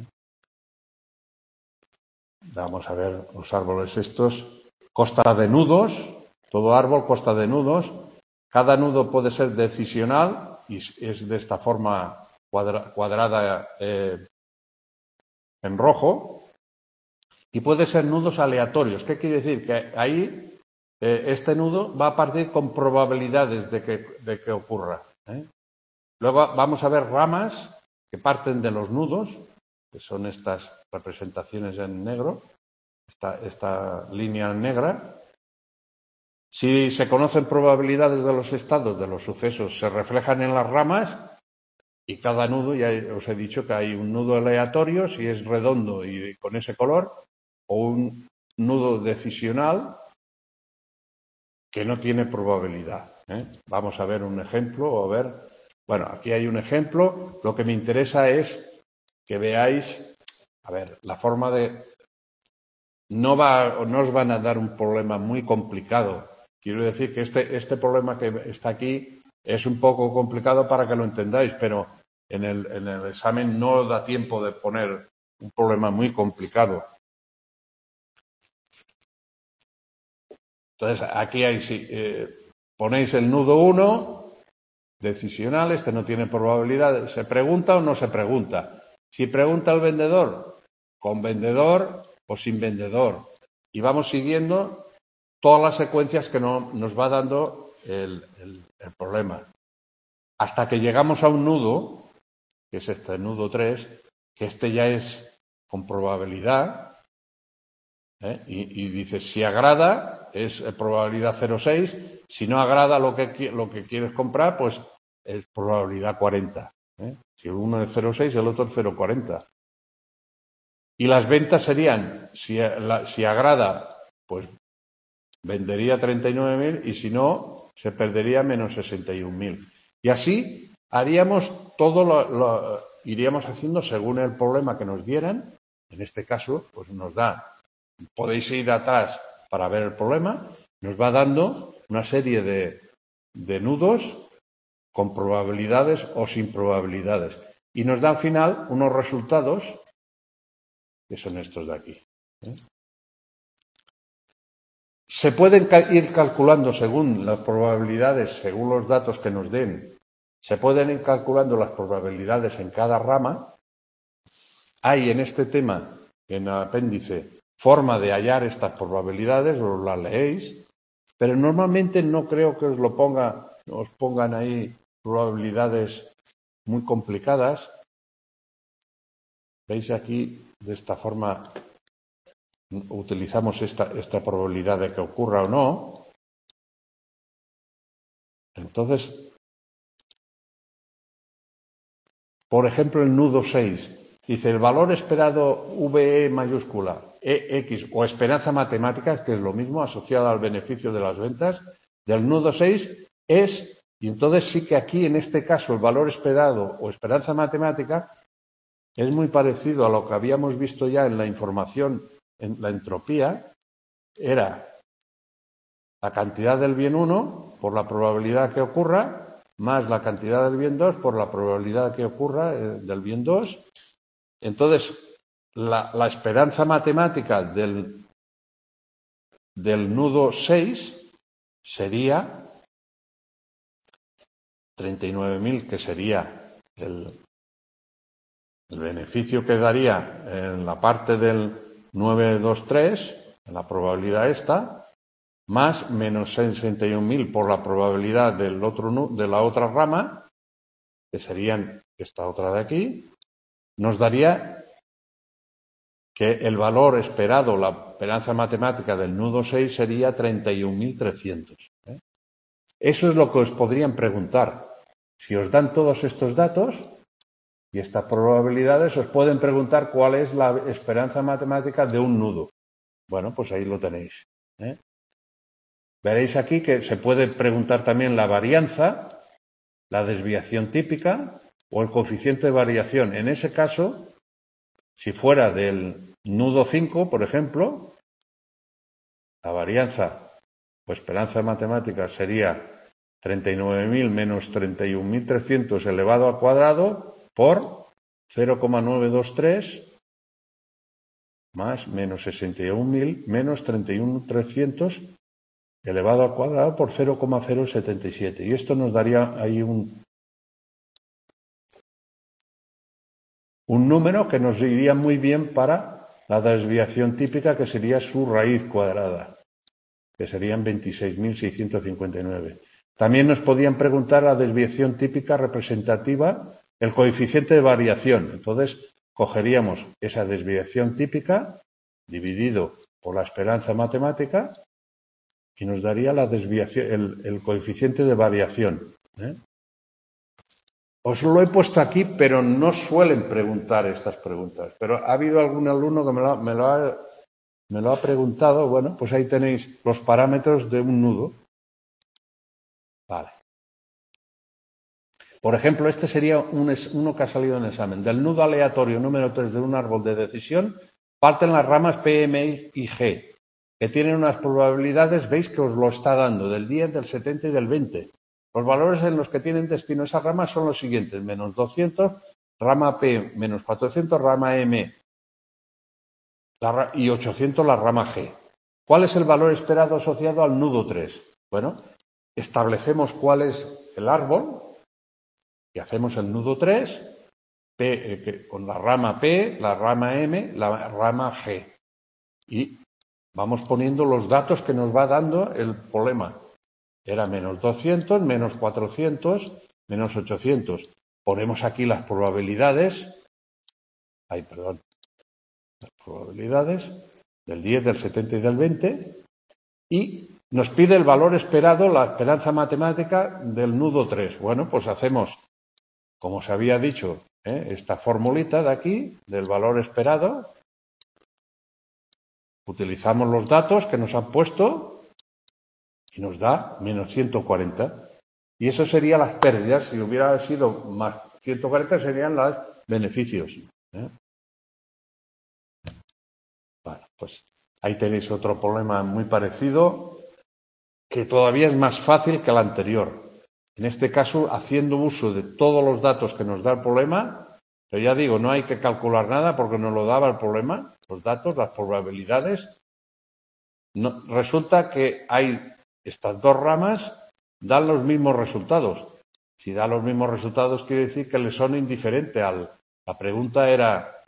Vamos a ver los árboles estos. Consta de nudos, todo árbol consta de nudos. Cada nudo puede ser decisional y es de esta forma cuadra, cuadrada eh, en rojo. Y puede ser nudos aleatorios. ¿Qué quiere decir? Que ahí eh, este nudo va a partir con probabilidades de que, de que ocurra. ¿eh? Luego vamos a ver ramas que parten de los nudos, que son estas representaciones en negro, esta, esta línea negra. Si se conocen probabilidades de los estados, de los sucesos, se reflejan en las ramas y cada nudo, ya os he dicho que hay un nudo aleatorio, si es redondo y con ese color, o un nudo decisional que no tiene probabilidad. ¿eh? Vamos a ver un ejemplo, o a ver, bueno, aquí hay un ejemplo. Lo que me interesa es que veáis, a ver, la forma de, no va, no os van a dar un problema muy complicado. Quiero decir que este, este problema que está aquí es un poco complicado para que lo entendáis, pero en el, en el examen no da tiempo de poner un problema muy complicado. Entonces, aquí hay, si eh, ponéis el nudo uno, decisional, este no tiene probabilidad. ¿Se pregunta o no se pregunta? Si pregunta el vendedor, con vendedor o sin vendedor. Y vamos siguiendo todas las secuencias que no, nos va dando el, el, el problema. Hasta que llegamos a un nudo, que es este nudo tres, que este ya es con probabilidad. ¿Eh? Y, y dice, si agrada, es probabilidad cero coma seis. Si no agrada lo que, lo que quieres comprar, pues es probabilidad cuarenta. ¿eh? Si uno es cero coma seis, el otro es cero coma cuarenta. Y las ventas serían, si, la, si agrada, pues vendería treinta y nueve mil y si no, se perdería menos sesenta y un mil. Y así haríamos todo lo, lo iríamos haciendo según el problema que nos dieran. En este caso, pues nos da. Podéis ir atrás para ver el problema. Nos va dando una serie de, de nudos con probabilidades o sin probabilidades. Y nos da al final unos resultados que son estos de aquí. ¿eh? Se pueden ir calculando según las probabilidades, según los datos que nos den. Se pueden ir calculando las probabilidades en cada rama. Hay en este tema, en el apéndice, forma de hallar estas probabilidades, os las leéis, pero normalmente no creo que os lo ponga, os pongan ahí probabilidades muy complicadas. Veis aquí, de esta forma, utilizamos esta, esta probabilidad de que ocurra o no. Entonces, por ejemplo, el nudo seis dice el valor esperado V E mayúscula E X o esperanza matemática, que es lo mismo, asociada al beneficio de las ventas, del nudo seis es, y entonces sí que aquí en este caso el valor esperado o esperanza matemática es muy parecido a lo que habíamos visto ya en la información, en la entropía, era la cantidad del bien uno por la probabilidad que ocurra, más la cantidad del bien dos por la probabilidad que ocurra eh, del bien dos. Entonces, la, la esperanza matemática del, del nudo seis sería treinta y nueve mil, que sería el, el beneficio que daría en la parte del nueve dos tres, en la probabilidad esta, más menos sesenta y un mil por la probabilidad del otro, de la otra rama, que serían esta otra de aquí, nos daría que el valor esperado, la esperanza matemática del nudo seis sería treinta y un mil trescientos. ¿eh? Eso es lo que os podrían preguntar. Si os dan todos estos datos y estas probabilidades, os pueden preguntar cuál es la esperanza matemática de un nudo. Bueno, pues ahí lo tenéis. ¿eh? Veréis aquí que se puede preguntar también la varianza, la desviación típica o el coeficiente de variación. En ese caso, si fuera del nudo cinco, por ejemplo, la varianza o esperanza matemática sería treinta y nueve mil menos treinta y un mil trescientos elevado al cuadrado por cero coma novecientos veintitrés más menos sesenta y un mil menos treinta y un mil trescientos elevado al cuadrado por cero coma cero setenta y siete. Y esto nos daría ahí un, un número que nos iría muy bien para la desviación típica, que sería su raíz cuadrada, que serían veintiséis mil seiscientos cincuenta y nueve. También nos podían preguntar la desviación típica representativa, el coeficiente de variación. Entonces, cogeríamos esa desviación típica dividido por la esperanza matemática y nos daría la desviación, el, el coeficiente de variación, ¿eh? Os lo he puesto aquí, pero no suelen preguntar estas preguntas. Pero ha habido algún alumno que me lo, me lo, ha, me lo ha preguntado. Bueno, pues ahí tenéis los parámetros de un nudo. Vale. Por ejemplo, este sería un, uno que ha salido en el examen. Del nudo aleatorio número tres de un árbol de decisión parten las ramas P, M y G, que tienen unas probabilidades, veis que os lo está dando, del diez, del setenta y del veinte. Los valores en los que tienen destino esas ramas son los siguientes: menos doscientos, rama P menos cuatrocientos, rama M la, y ochocientos la rama G. ¿Cuál es el valor esperado asociado al nudo tres? Bueno, establecemos cuál es el árbol y hacemos el nudo tres P, eh, que, con la rama P, la rama M, la rama G. Y vamos poniendo los datos que nos va dando el problema. Era menos doscientos, menos cuatrocientos, menos ochocientos. Ponemos aquí las probabilidades. Ay, perdón. Las probabilidades del diez, del setenta y del veinte. Y nos pide el valor esperado, la esperanza matemática del nudo tres. Bueno, pues hacemos, como se había dicho, ¿eh? esta formulita de aquí, del valor esperado. Utilizamos los datos que nos han puesto y nos da menos ciento cuarenta. Y eso serían las pérdidas. Si hubiera sido más ciento cuarenta, serían los beneficios, ¿eh? Bueno, pues ahí tenéis otro problema muy parecido, que todavía es más fácil que el anterior. En este caso, haciendo uso de todos los datos que nos da el problema, pero ya digo, no hay que calcular nada porque nos lo daba el problema, los datos, las probabilidades. No, resulta que hay estas dos ramas, dan los mismos resultados. Si dan los mismos resultados, quiere decir que le son indiferentes. Al, la pregunta era,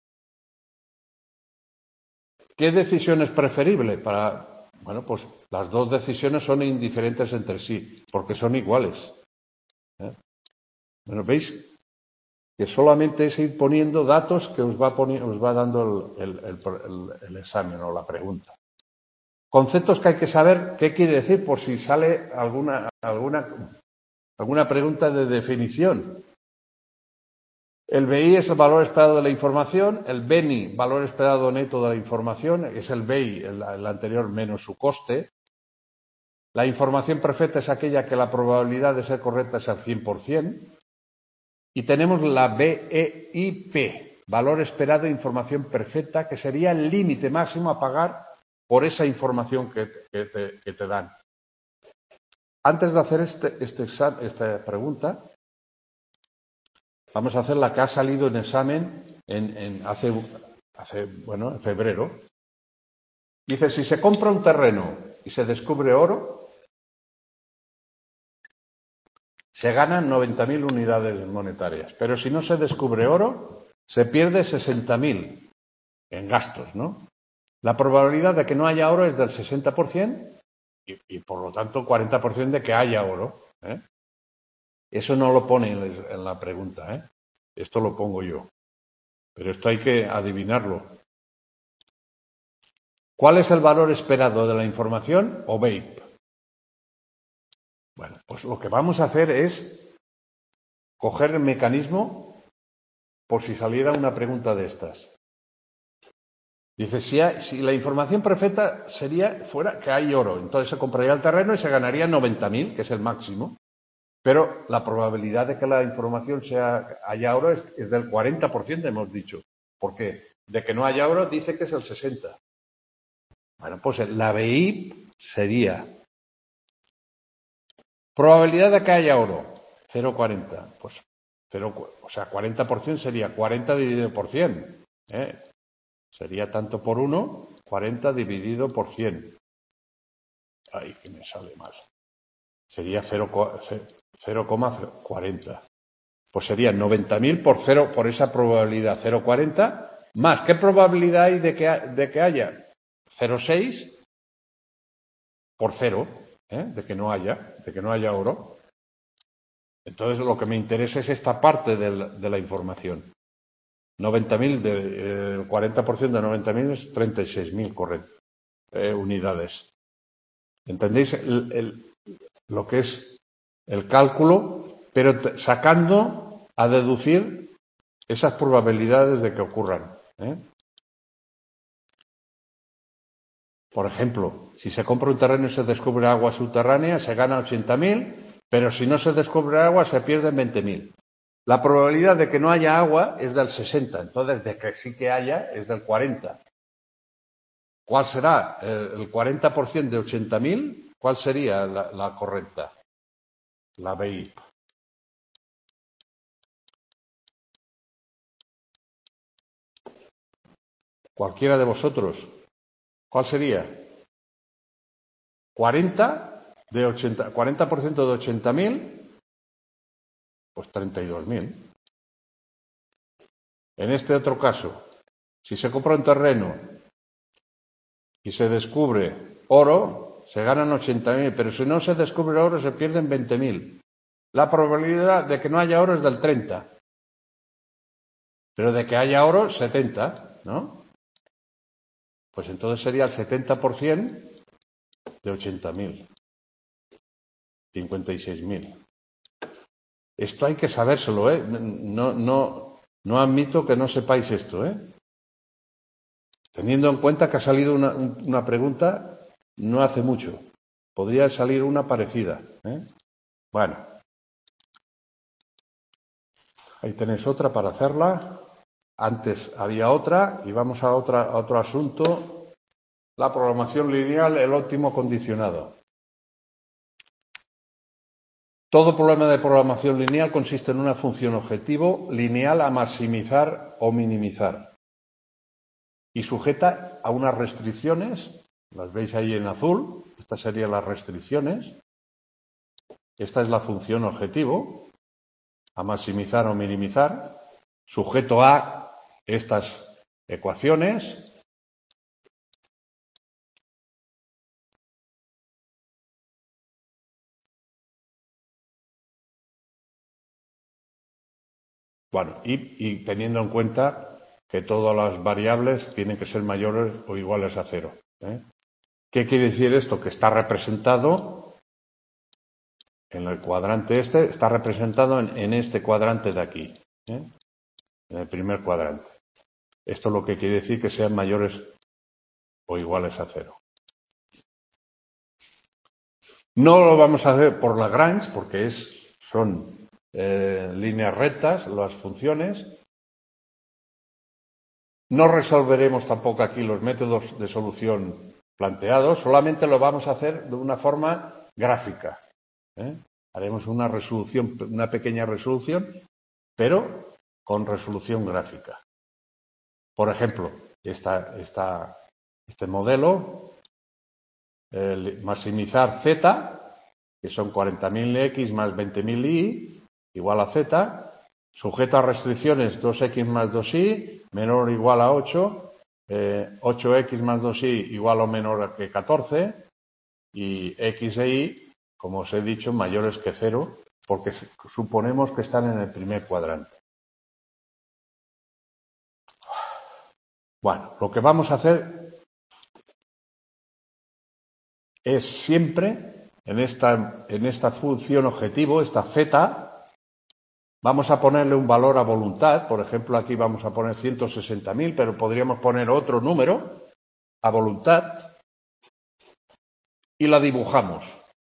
¿qué decisión es preferible? Para, bueno, pues las dos decisiones son indiferentes entre sí, porque son iguales, ¿eh? Bueno, veis que solamente es ir poniendo datos que os va, poni- os va dando el, el, el, el examen o la pregunta. Conceptos que hay que saber, ¿qué quiere decir? Por si sale alguna, alguna, alguna pregunta de definición. El B I es el valor esperado de la información, el B N I, valor esperado neto de la información, es el B I, el, el anterior menos su coste. La información perfecta es aquella que la probabilidad de ser correcta es al cien por ciento. Y tenemos la B E I P, valor esperado de información perfecta, que sería el límite máximo a pagar por esa información que, que, te, que te dan. Antes de hacer este, este examen, esta pregunta, vamos a hacer la que ha salido en examen en, en hace, hace, bueno, en febrero. Dice, si se compra un terreno y se descubre oro, se ganan noventa mil unidades monetarias. Pero si no se descubre oro, se pierde sesenta mil en gastos, ¿no? La probabilidad de que no haya oro es del sesenta por ciento y, y por lo tanto cuarenta por ciento de que haya oro, ¿eh? Eso no lo pone en, en la pregunta, ¿eh? Esto lo pongo yo. Pero esto hay que adivinarlo. ¿Cuál es el valor esperado de la información o B I P? Bueno, pues lo que vamos a hacer es coger el mecanismo por si saliera una pregunta de estas. Dice, si, hay, si la información perfecta sería fuera que hay oro, entonces se compraría el terreno y se ganaría noventa mil, que es el máximo. Pero la probabilidad de que la información sea haya oro es, es del cuarenta por ciento, hemos dicho. ¿Por qué? De que no haya oro dice que es el sesenta por ciento. Bueno, pues la B I P sería Probabilidad de que haya oro, cero coma cuarenta. Pues cero, o sea, cuarenta por ciento sería cuarenta dividido por cien. ¿eh? Sería tanto por uno, cuarenta dividido por cien. Ay, que me sale mal. Sería cero coma cuarenta. Pues serían noventa mil por cero, por esa probabilidad cero coma cuarenta, más ¿qué probabilidad hay de que, de que haya? cero coma seis por cero, ¿eh? de que no haya, de que no haya oro. Entonces lo que me interesa es esta parte de la, de la información. noventa mil, de, el cuarenta por ciento de noventa mil es treinta y seis mil eh, unidades. ¿Entendéis el, el, lo que es el cálculo? Pero sacando a deducir esas probabilidades de que ocurran. ¿eh? Por ejemplo, si se compra un terreno y se descubre agua subterránea, se gana ochenta mil, pero si no se descubre agua, se pierden veinte mil. La probabilidad de que no haya agua es del sesenta, entonces de que sí que haya es del cuarenta. ¿Cuál será el cuarenta por ciento de ochenta mil? ¿Cuál sería la, la correcta? La B I. Cualquiera de vosotros. ¿Cuál sería? cuarenta de ochenta, cuarenta por ciento de ochenta mil, pues treinta y dos mil. En este otro caso, si se compra un terreno y se descubre oro, se ganan ochenta mil, pero si no se descubre oro, se pierden veinte mil. La probabilidad de que no haya oro es del treinta, pero de que haya oro, setenta, ¿no? Pues entonces sería el setenta por ciento de ochenta mil, cincuenta y seis mil. Esto hay que sabérselo, ¿eh? No, no, no admito que no sepáis esto, ¿eh? Teniendo en cuenta que ha salido una, una pregunta no hace mucho. Podría salir una parecida, ¿eh? Bueno. Ahí tenéis otra para hacerla. Antes había otra y vamos a, otra, a otro asunto. La programación lineal, el óptimo condicionado. Todo problema de programación lineal consiste en una función objetivo lineal a maximizar o minimizar y sujeta a unas restricciones, las veis ahí en azul, estas serían las restricciones, esta es la función objetivo, a maximizar o minimizar, sujeto a estas ecuaciones. Bueno, y, y teniendo en cuenta que todas las variables tienen que ser mayores o iguales a cero. ¿eh? ¿Qué quiere decir esto? Que está representado en el cuadrante este, está representado en, en este cuadrante de aquí, ¿eh? en el primer cuadrante. Esto es lo que quiere decir que sean mayores o iguales a cero. No lo vamos a hacer por Lagrange, porque es, son eh, líneas rectas las funciones. No resolveremos tampoco aquí los métodos de solución planteados, solamente lo vamos a hacer de una forma gráfica. ¿eh? Haremos una resolución, una pequeña resolución, pero con resolución gráfica. Por ejemplo, esta, esta, este modelo, el maximizar z, que son cuarenta mil x más veinte mil y, igual a z, sujeto a restricciones dos x más dos y, menor o igual a ocho, eh, ocho x más dos y igual o menor que catorce, y x e y, como os he dicho, mayores que cero, porque suponemos que están en el primer cuadrante. Bueno, lo que vamos a hacer es siempre, en esta, en esta función objetivo, esta z, vamos a ponerle un valor a voluntad. Por ejemplo, aquí vamos a poner ciento sesenta mil, pero podríamos poner otro número a voluntad y la dibujamos.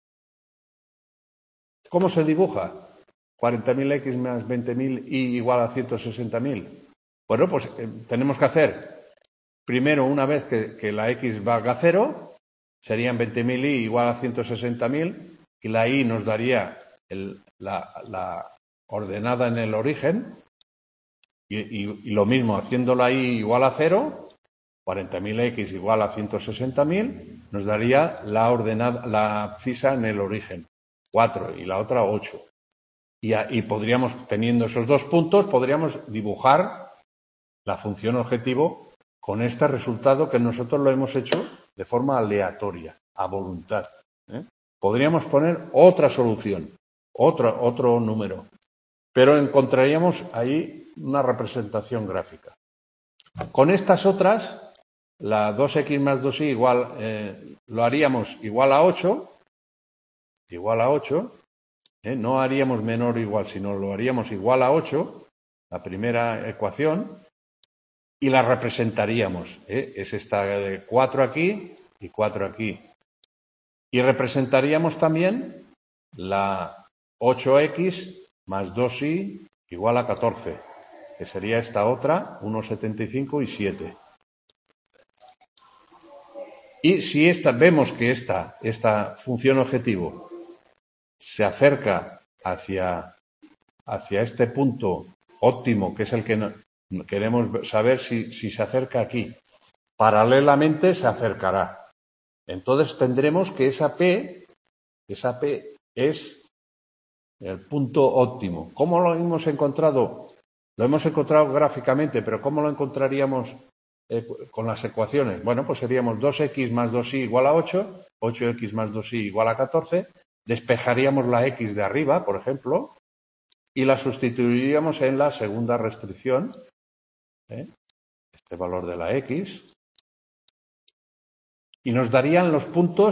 ¿Cómo se dibuja? cuarenta mil x más veinte mil y igual a ciento sesenta mil. Bueno, pues eh, tenemos que hacer primero, una vez que, que la x valga cero, serían veinte mil y igual a ciento sesenta mil, y la y nos daría el, la, la ordenada en el origen, y, y, y lo mismo, haciendo la y igual a cero, cuarenta mil x igual a ciento sesenta mil, nos daría la ordenada, la abscisa en el origen, cuatro, y la otra ocho. Y, y podríamos, teniendo esos dos puntos, podríamos dibujar la función objetivo con este resultado que nosotros lo hemos hecho de forma aleatoria, a voluntad. ¿eh? Podríamos poner otra solución, otro, otro número, pero encontraríamos ahí una representación gráfica. Con estas otras, la dos x más dos y igual, eh, lo haríamos igual a ocho, igual a ocho, ¿eh? No haríamos menor o igual, sino lo haríamos igual a ocho, la primera ecuación, y la representaríamos. ¿eh? Es esta de cuatro aquí y cuatro aquí. Y representaríamos también la ocho x más dos y igual a catorce, que sería esta otra, uno coma setenta y cinco y siete. Y si esta, vemos que esta, esta función objetivo se acerca hacia, hacia este punto óptimo, que es el que no, queremos saber si, si se acerca aquí, paralelamente se acercará. Entonces tendremos que esa P, esa P es el punto óptimo. ¿Cómo lo hemos encontrado? Lo hemos encontrado gráficamente, pero ¿cómo lo encontraríamos eh, con las ecuaciones? Bueno, pues seríamos dos x más dos y igual a ocho, ocho x más dos y igual a catorce, despejaríamos la x de arriba, por ejemplo, y la sustituiríamos en la segunda restricción, ¿eh? este valor de la x, y nos darían los puntos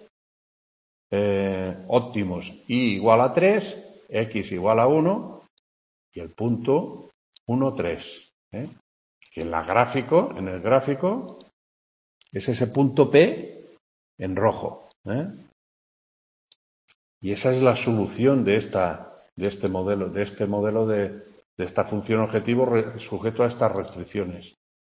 eh, óptimos, y igual a tres, x igual a uno, y el punto uno, tres. ¿eh? Que en la gráfico, en el gráfico, es ese punto P en rojo. ¿eh? Y esa es la solución de esta, de este modelo, de este modelo de, de esta función objetivo re, sujeto a estas restricciones.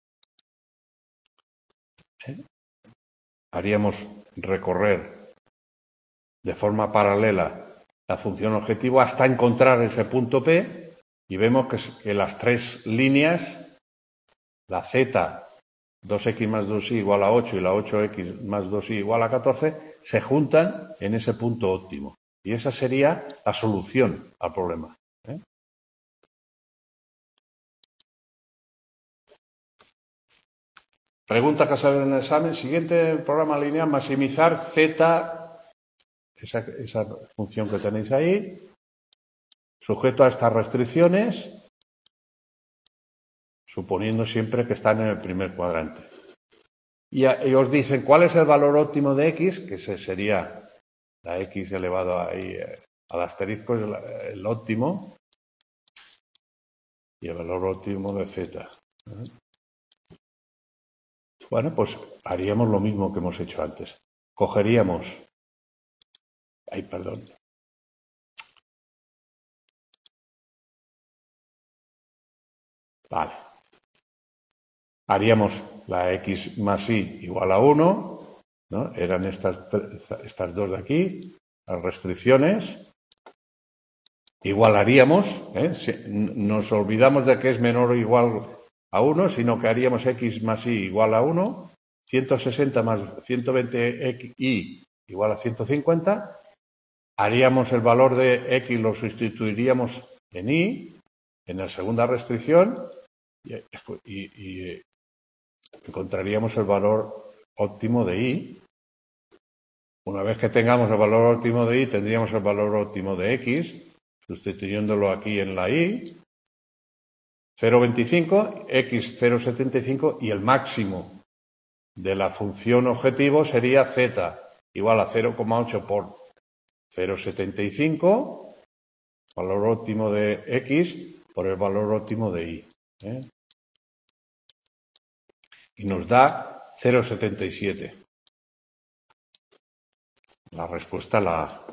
¿eh? Haríamos recorrer de forma paralela la función objetivo hasta encontrar ese punto P y vemos que, que las tres líneas, la z, dos x más dos y igual a ocho y la ocho x más dos y igual a catorce, se juntan en ese punto óptimo. Y esa sería la solución al problema. ¿eh? Pregunta que sale en el examen. Siguiente programa lineal, maximizar z, esa, esa función que tenéis ahí, sujeto a estas restricciones, suponiendo siempre que están en el primer cuadrante. Y, a, y os dicen cuál es el valor óptimo de x, que ese sería la x elevado ahí eh, al asterisco, es el, el óptimo, y el valor óptimo de z. ¿eh? Bueno, pues haríamos lo mismo que hemos hecho antes. Cogeríamos... Ay, perdón. Vale. Haríamos la x más y igual a uno, ¿no? Eran estas, estas dos de aquí, las restricciones. Igualaríamos, ¿eh? Si nos olvidamos de que es menor o igual a uno, sino que haríamos x más y igual a uno, ciento sesenta más ciento veinte y igual a ciento cincuenta, haríamos el valor de x, lo sustituiríamos en y, en la segunda restricción, y, y, y encontraríamos el valor óptimo de y. Una vez que tengamos el valor óptimo de y, tendríamos el valor óptimo de x, sustituyéndolo aquí en la y, cero coma veinticinco, x cero coma setenta y cinco, y el máximo de la función objetivo sería z igual a cero coma ocho por cero coma setenta y cinco, valor óptimo de x, por el valor óptimo de y. ¿eh? Y nos da cero coma setenta y siete. La respuesta la A.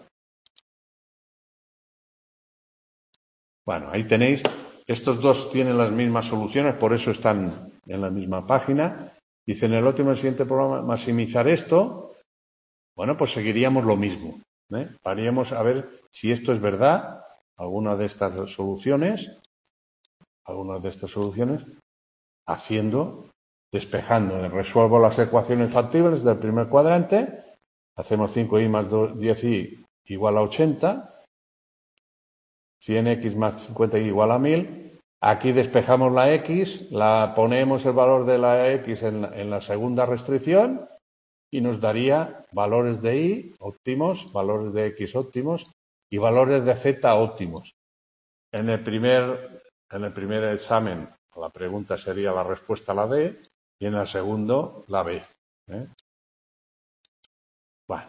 Bueno, ahí tenéis. Estos dos tienen las mismas soluciones, por eso están en la misma página. Dice en el óptimo del siguiente programa, maximizar esto. Bueno, pues seguiríamos lo mismo. ¿eh? Haríamos a ver si esto es verdad, alguna de estas soluciones, algunas de estas soluciones, haciendo, despejando. Resuelvo las ecuaciones factibles del primer cuadrante, hacemos cinco i más diez i igual a ochenta, cien x más cincuenta i igual a mil. Aquí despejamos la x, la ponemos el valor de la x en la, en la segunda restricción y nos daría valores de y óptimos, valores de x óptimos y valores de z óptimos. En el primer, en el primer examen la pregunta sería la respuesta la D y en el segundo la B. ¿eh? Bueno.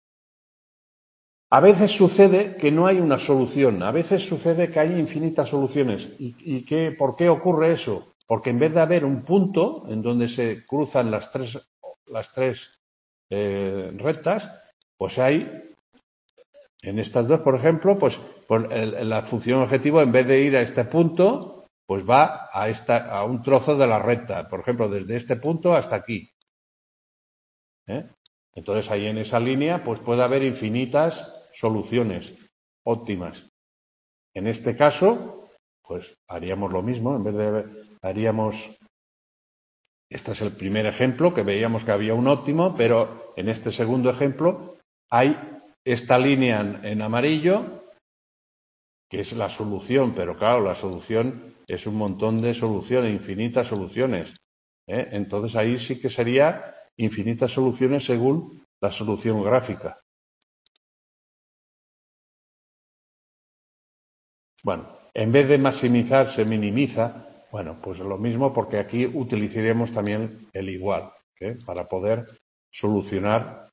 A veces sucede que no hay una solución, a veces sucede que hay infinitas soluciones. ¿Y, y qué, por qué ocurre eso? Porque en vez de haber un punto en donde se cruzan las tres, las tres eh, rectas, pues hay, en estas dos, por ejemplo, pues, pues el, la función objetivo, en vez de ir a este punto, pues va a, esta, a un trozo de la recta, por ejemplo, desde este punto hasta aquí. ¿Eh? Entonces ahí en esa línea pues puede haber infinitas soluciones óptimas. En este caso, pues haríamos lo mismo, en vez de haríamos, este es el primer ejemplo que veíamos que había un óptimo, pero en este segundo ejemplo hay esta línea en, en amarillo que es la solución, pero claro, la solución es un montón de soluciones, infinitas soluciones. ¿eh? Entonces ahí sí que sería infinitas soluciones según la solución gráfica. Bueno, en vez de maximizar se minimiza. Bueno, pues lo mismo porque aquí utilizaremos también el igual, ¿eh? para poder solucionar.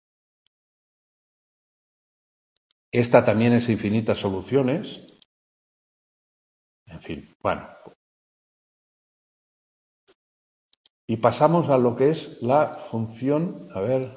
Esta también es infinitas soluciones. En fin, bueno. Y pasamos a lo que es la función, a ver,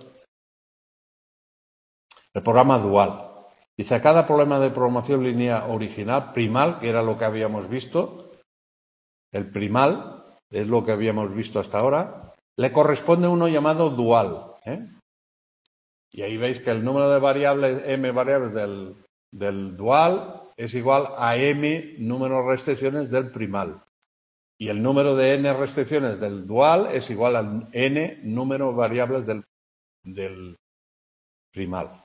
el programa dual. Dice, a cada problema de programación lineal original, primal, que era lo que habíamos visto, el primal, es lo que habíamos visto hasta ahora, le corresponde uno llamado dual. ¿eh? Y ahí veis que el número de variables, m variables del, del dual, es igual a m número de restricciones del primal. Y el número de n restricciones del dual es igual a n número de variables del, del primal.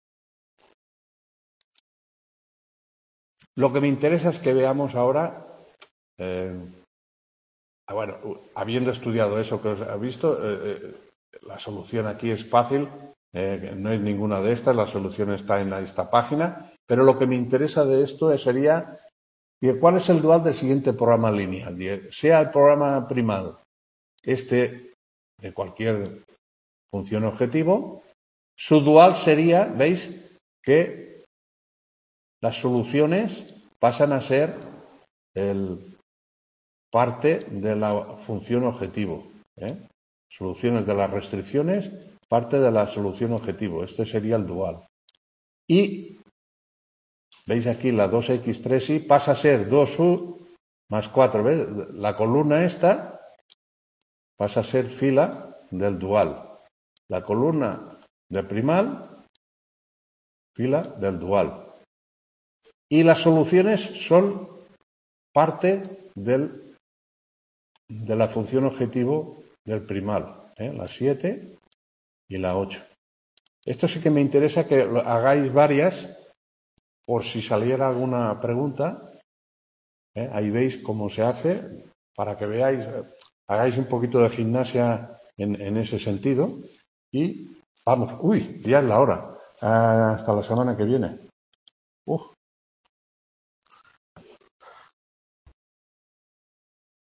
Lo que me interesa es que veamos ahora, eh, bueno, habiendo estudiado eso que os he visto, eh, eh, la solución aquí es fácil, eh, no es ninguna de estas, la solución está en esta página, pero lo que me interesa de esto sería cuál es el dual del siguiente programa lineal, sea el programa primal, este de cualquier función objetivo, su dual sería, veis, que las soluciones pasan a ser el parte de la función objetivo. ¿eh? Soluciones de las restricciones, parte de la solución objetivo. Este sería el dual. Y veis aquí la dos equis tres y pasa a ser dos u más cuatro. ¿Ves? La columna esta pasa a ser fila del dual. La columna de primal, fila del dual. Y las soluciones son parte del, de la función objetivo del primal, ¿eh? la siete y la ocho. Esto sí que me interesa que hagáis varias, por si saliera alguna pregunta. ¿eh? Ahí veis cómo se hace, para que veáis, hagáis un poquito de gimnasia en, en ese sentido. Y vamos, uy, ya es la hora, hasta la semana que viene. Uf.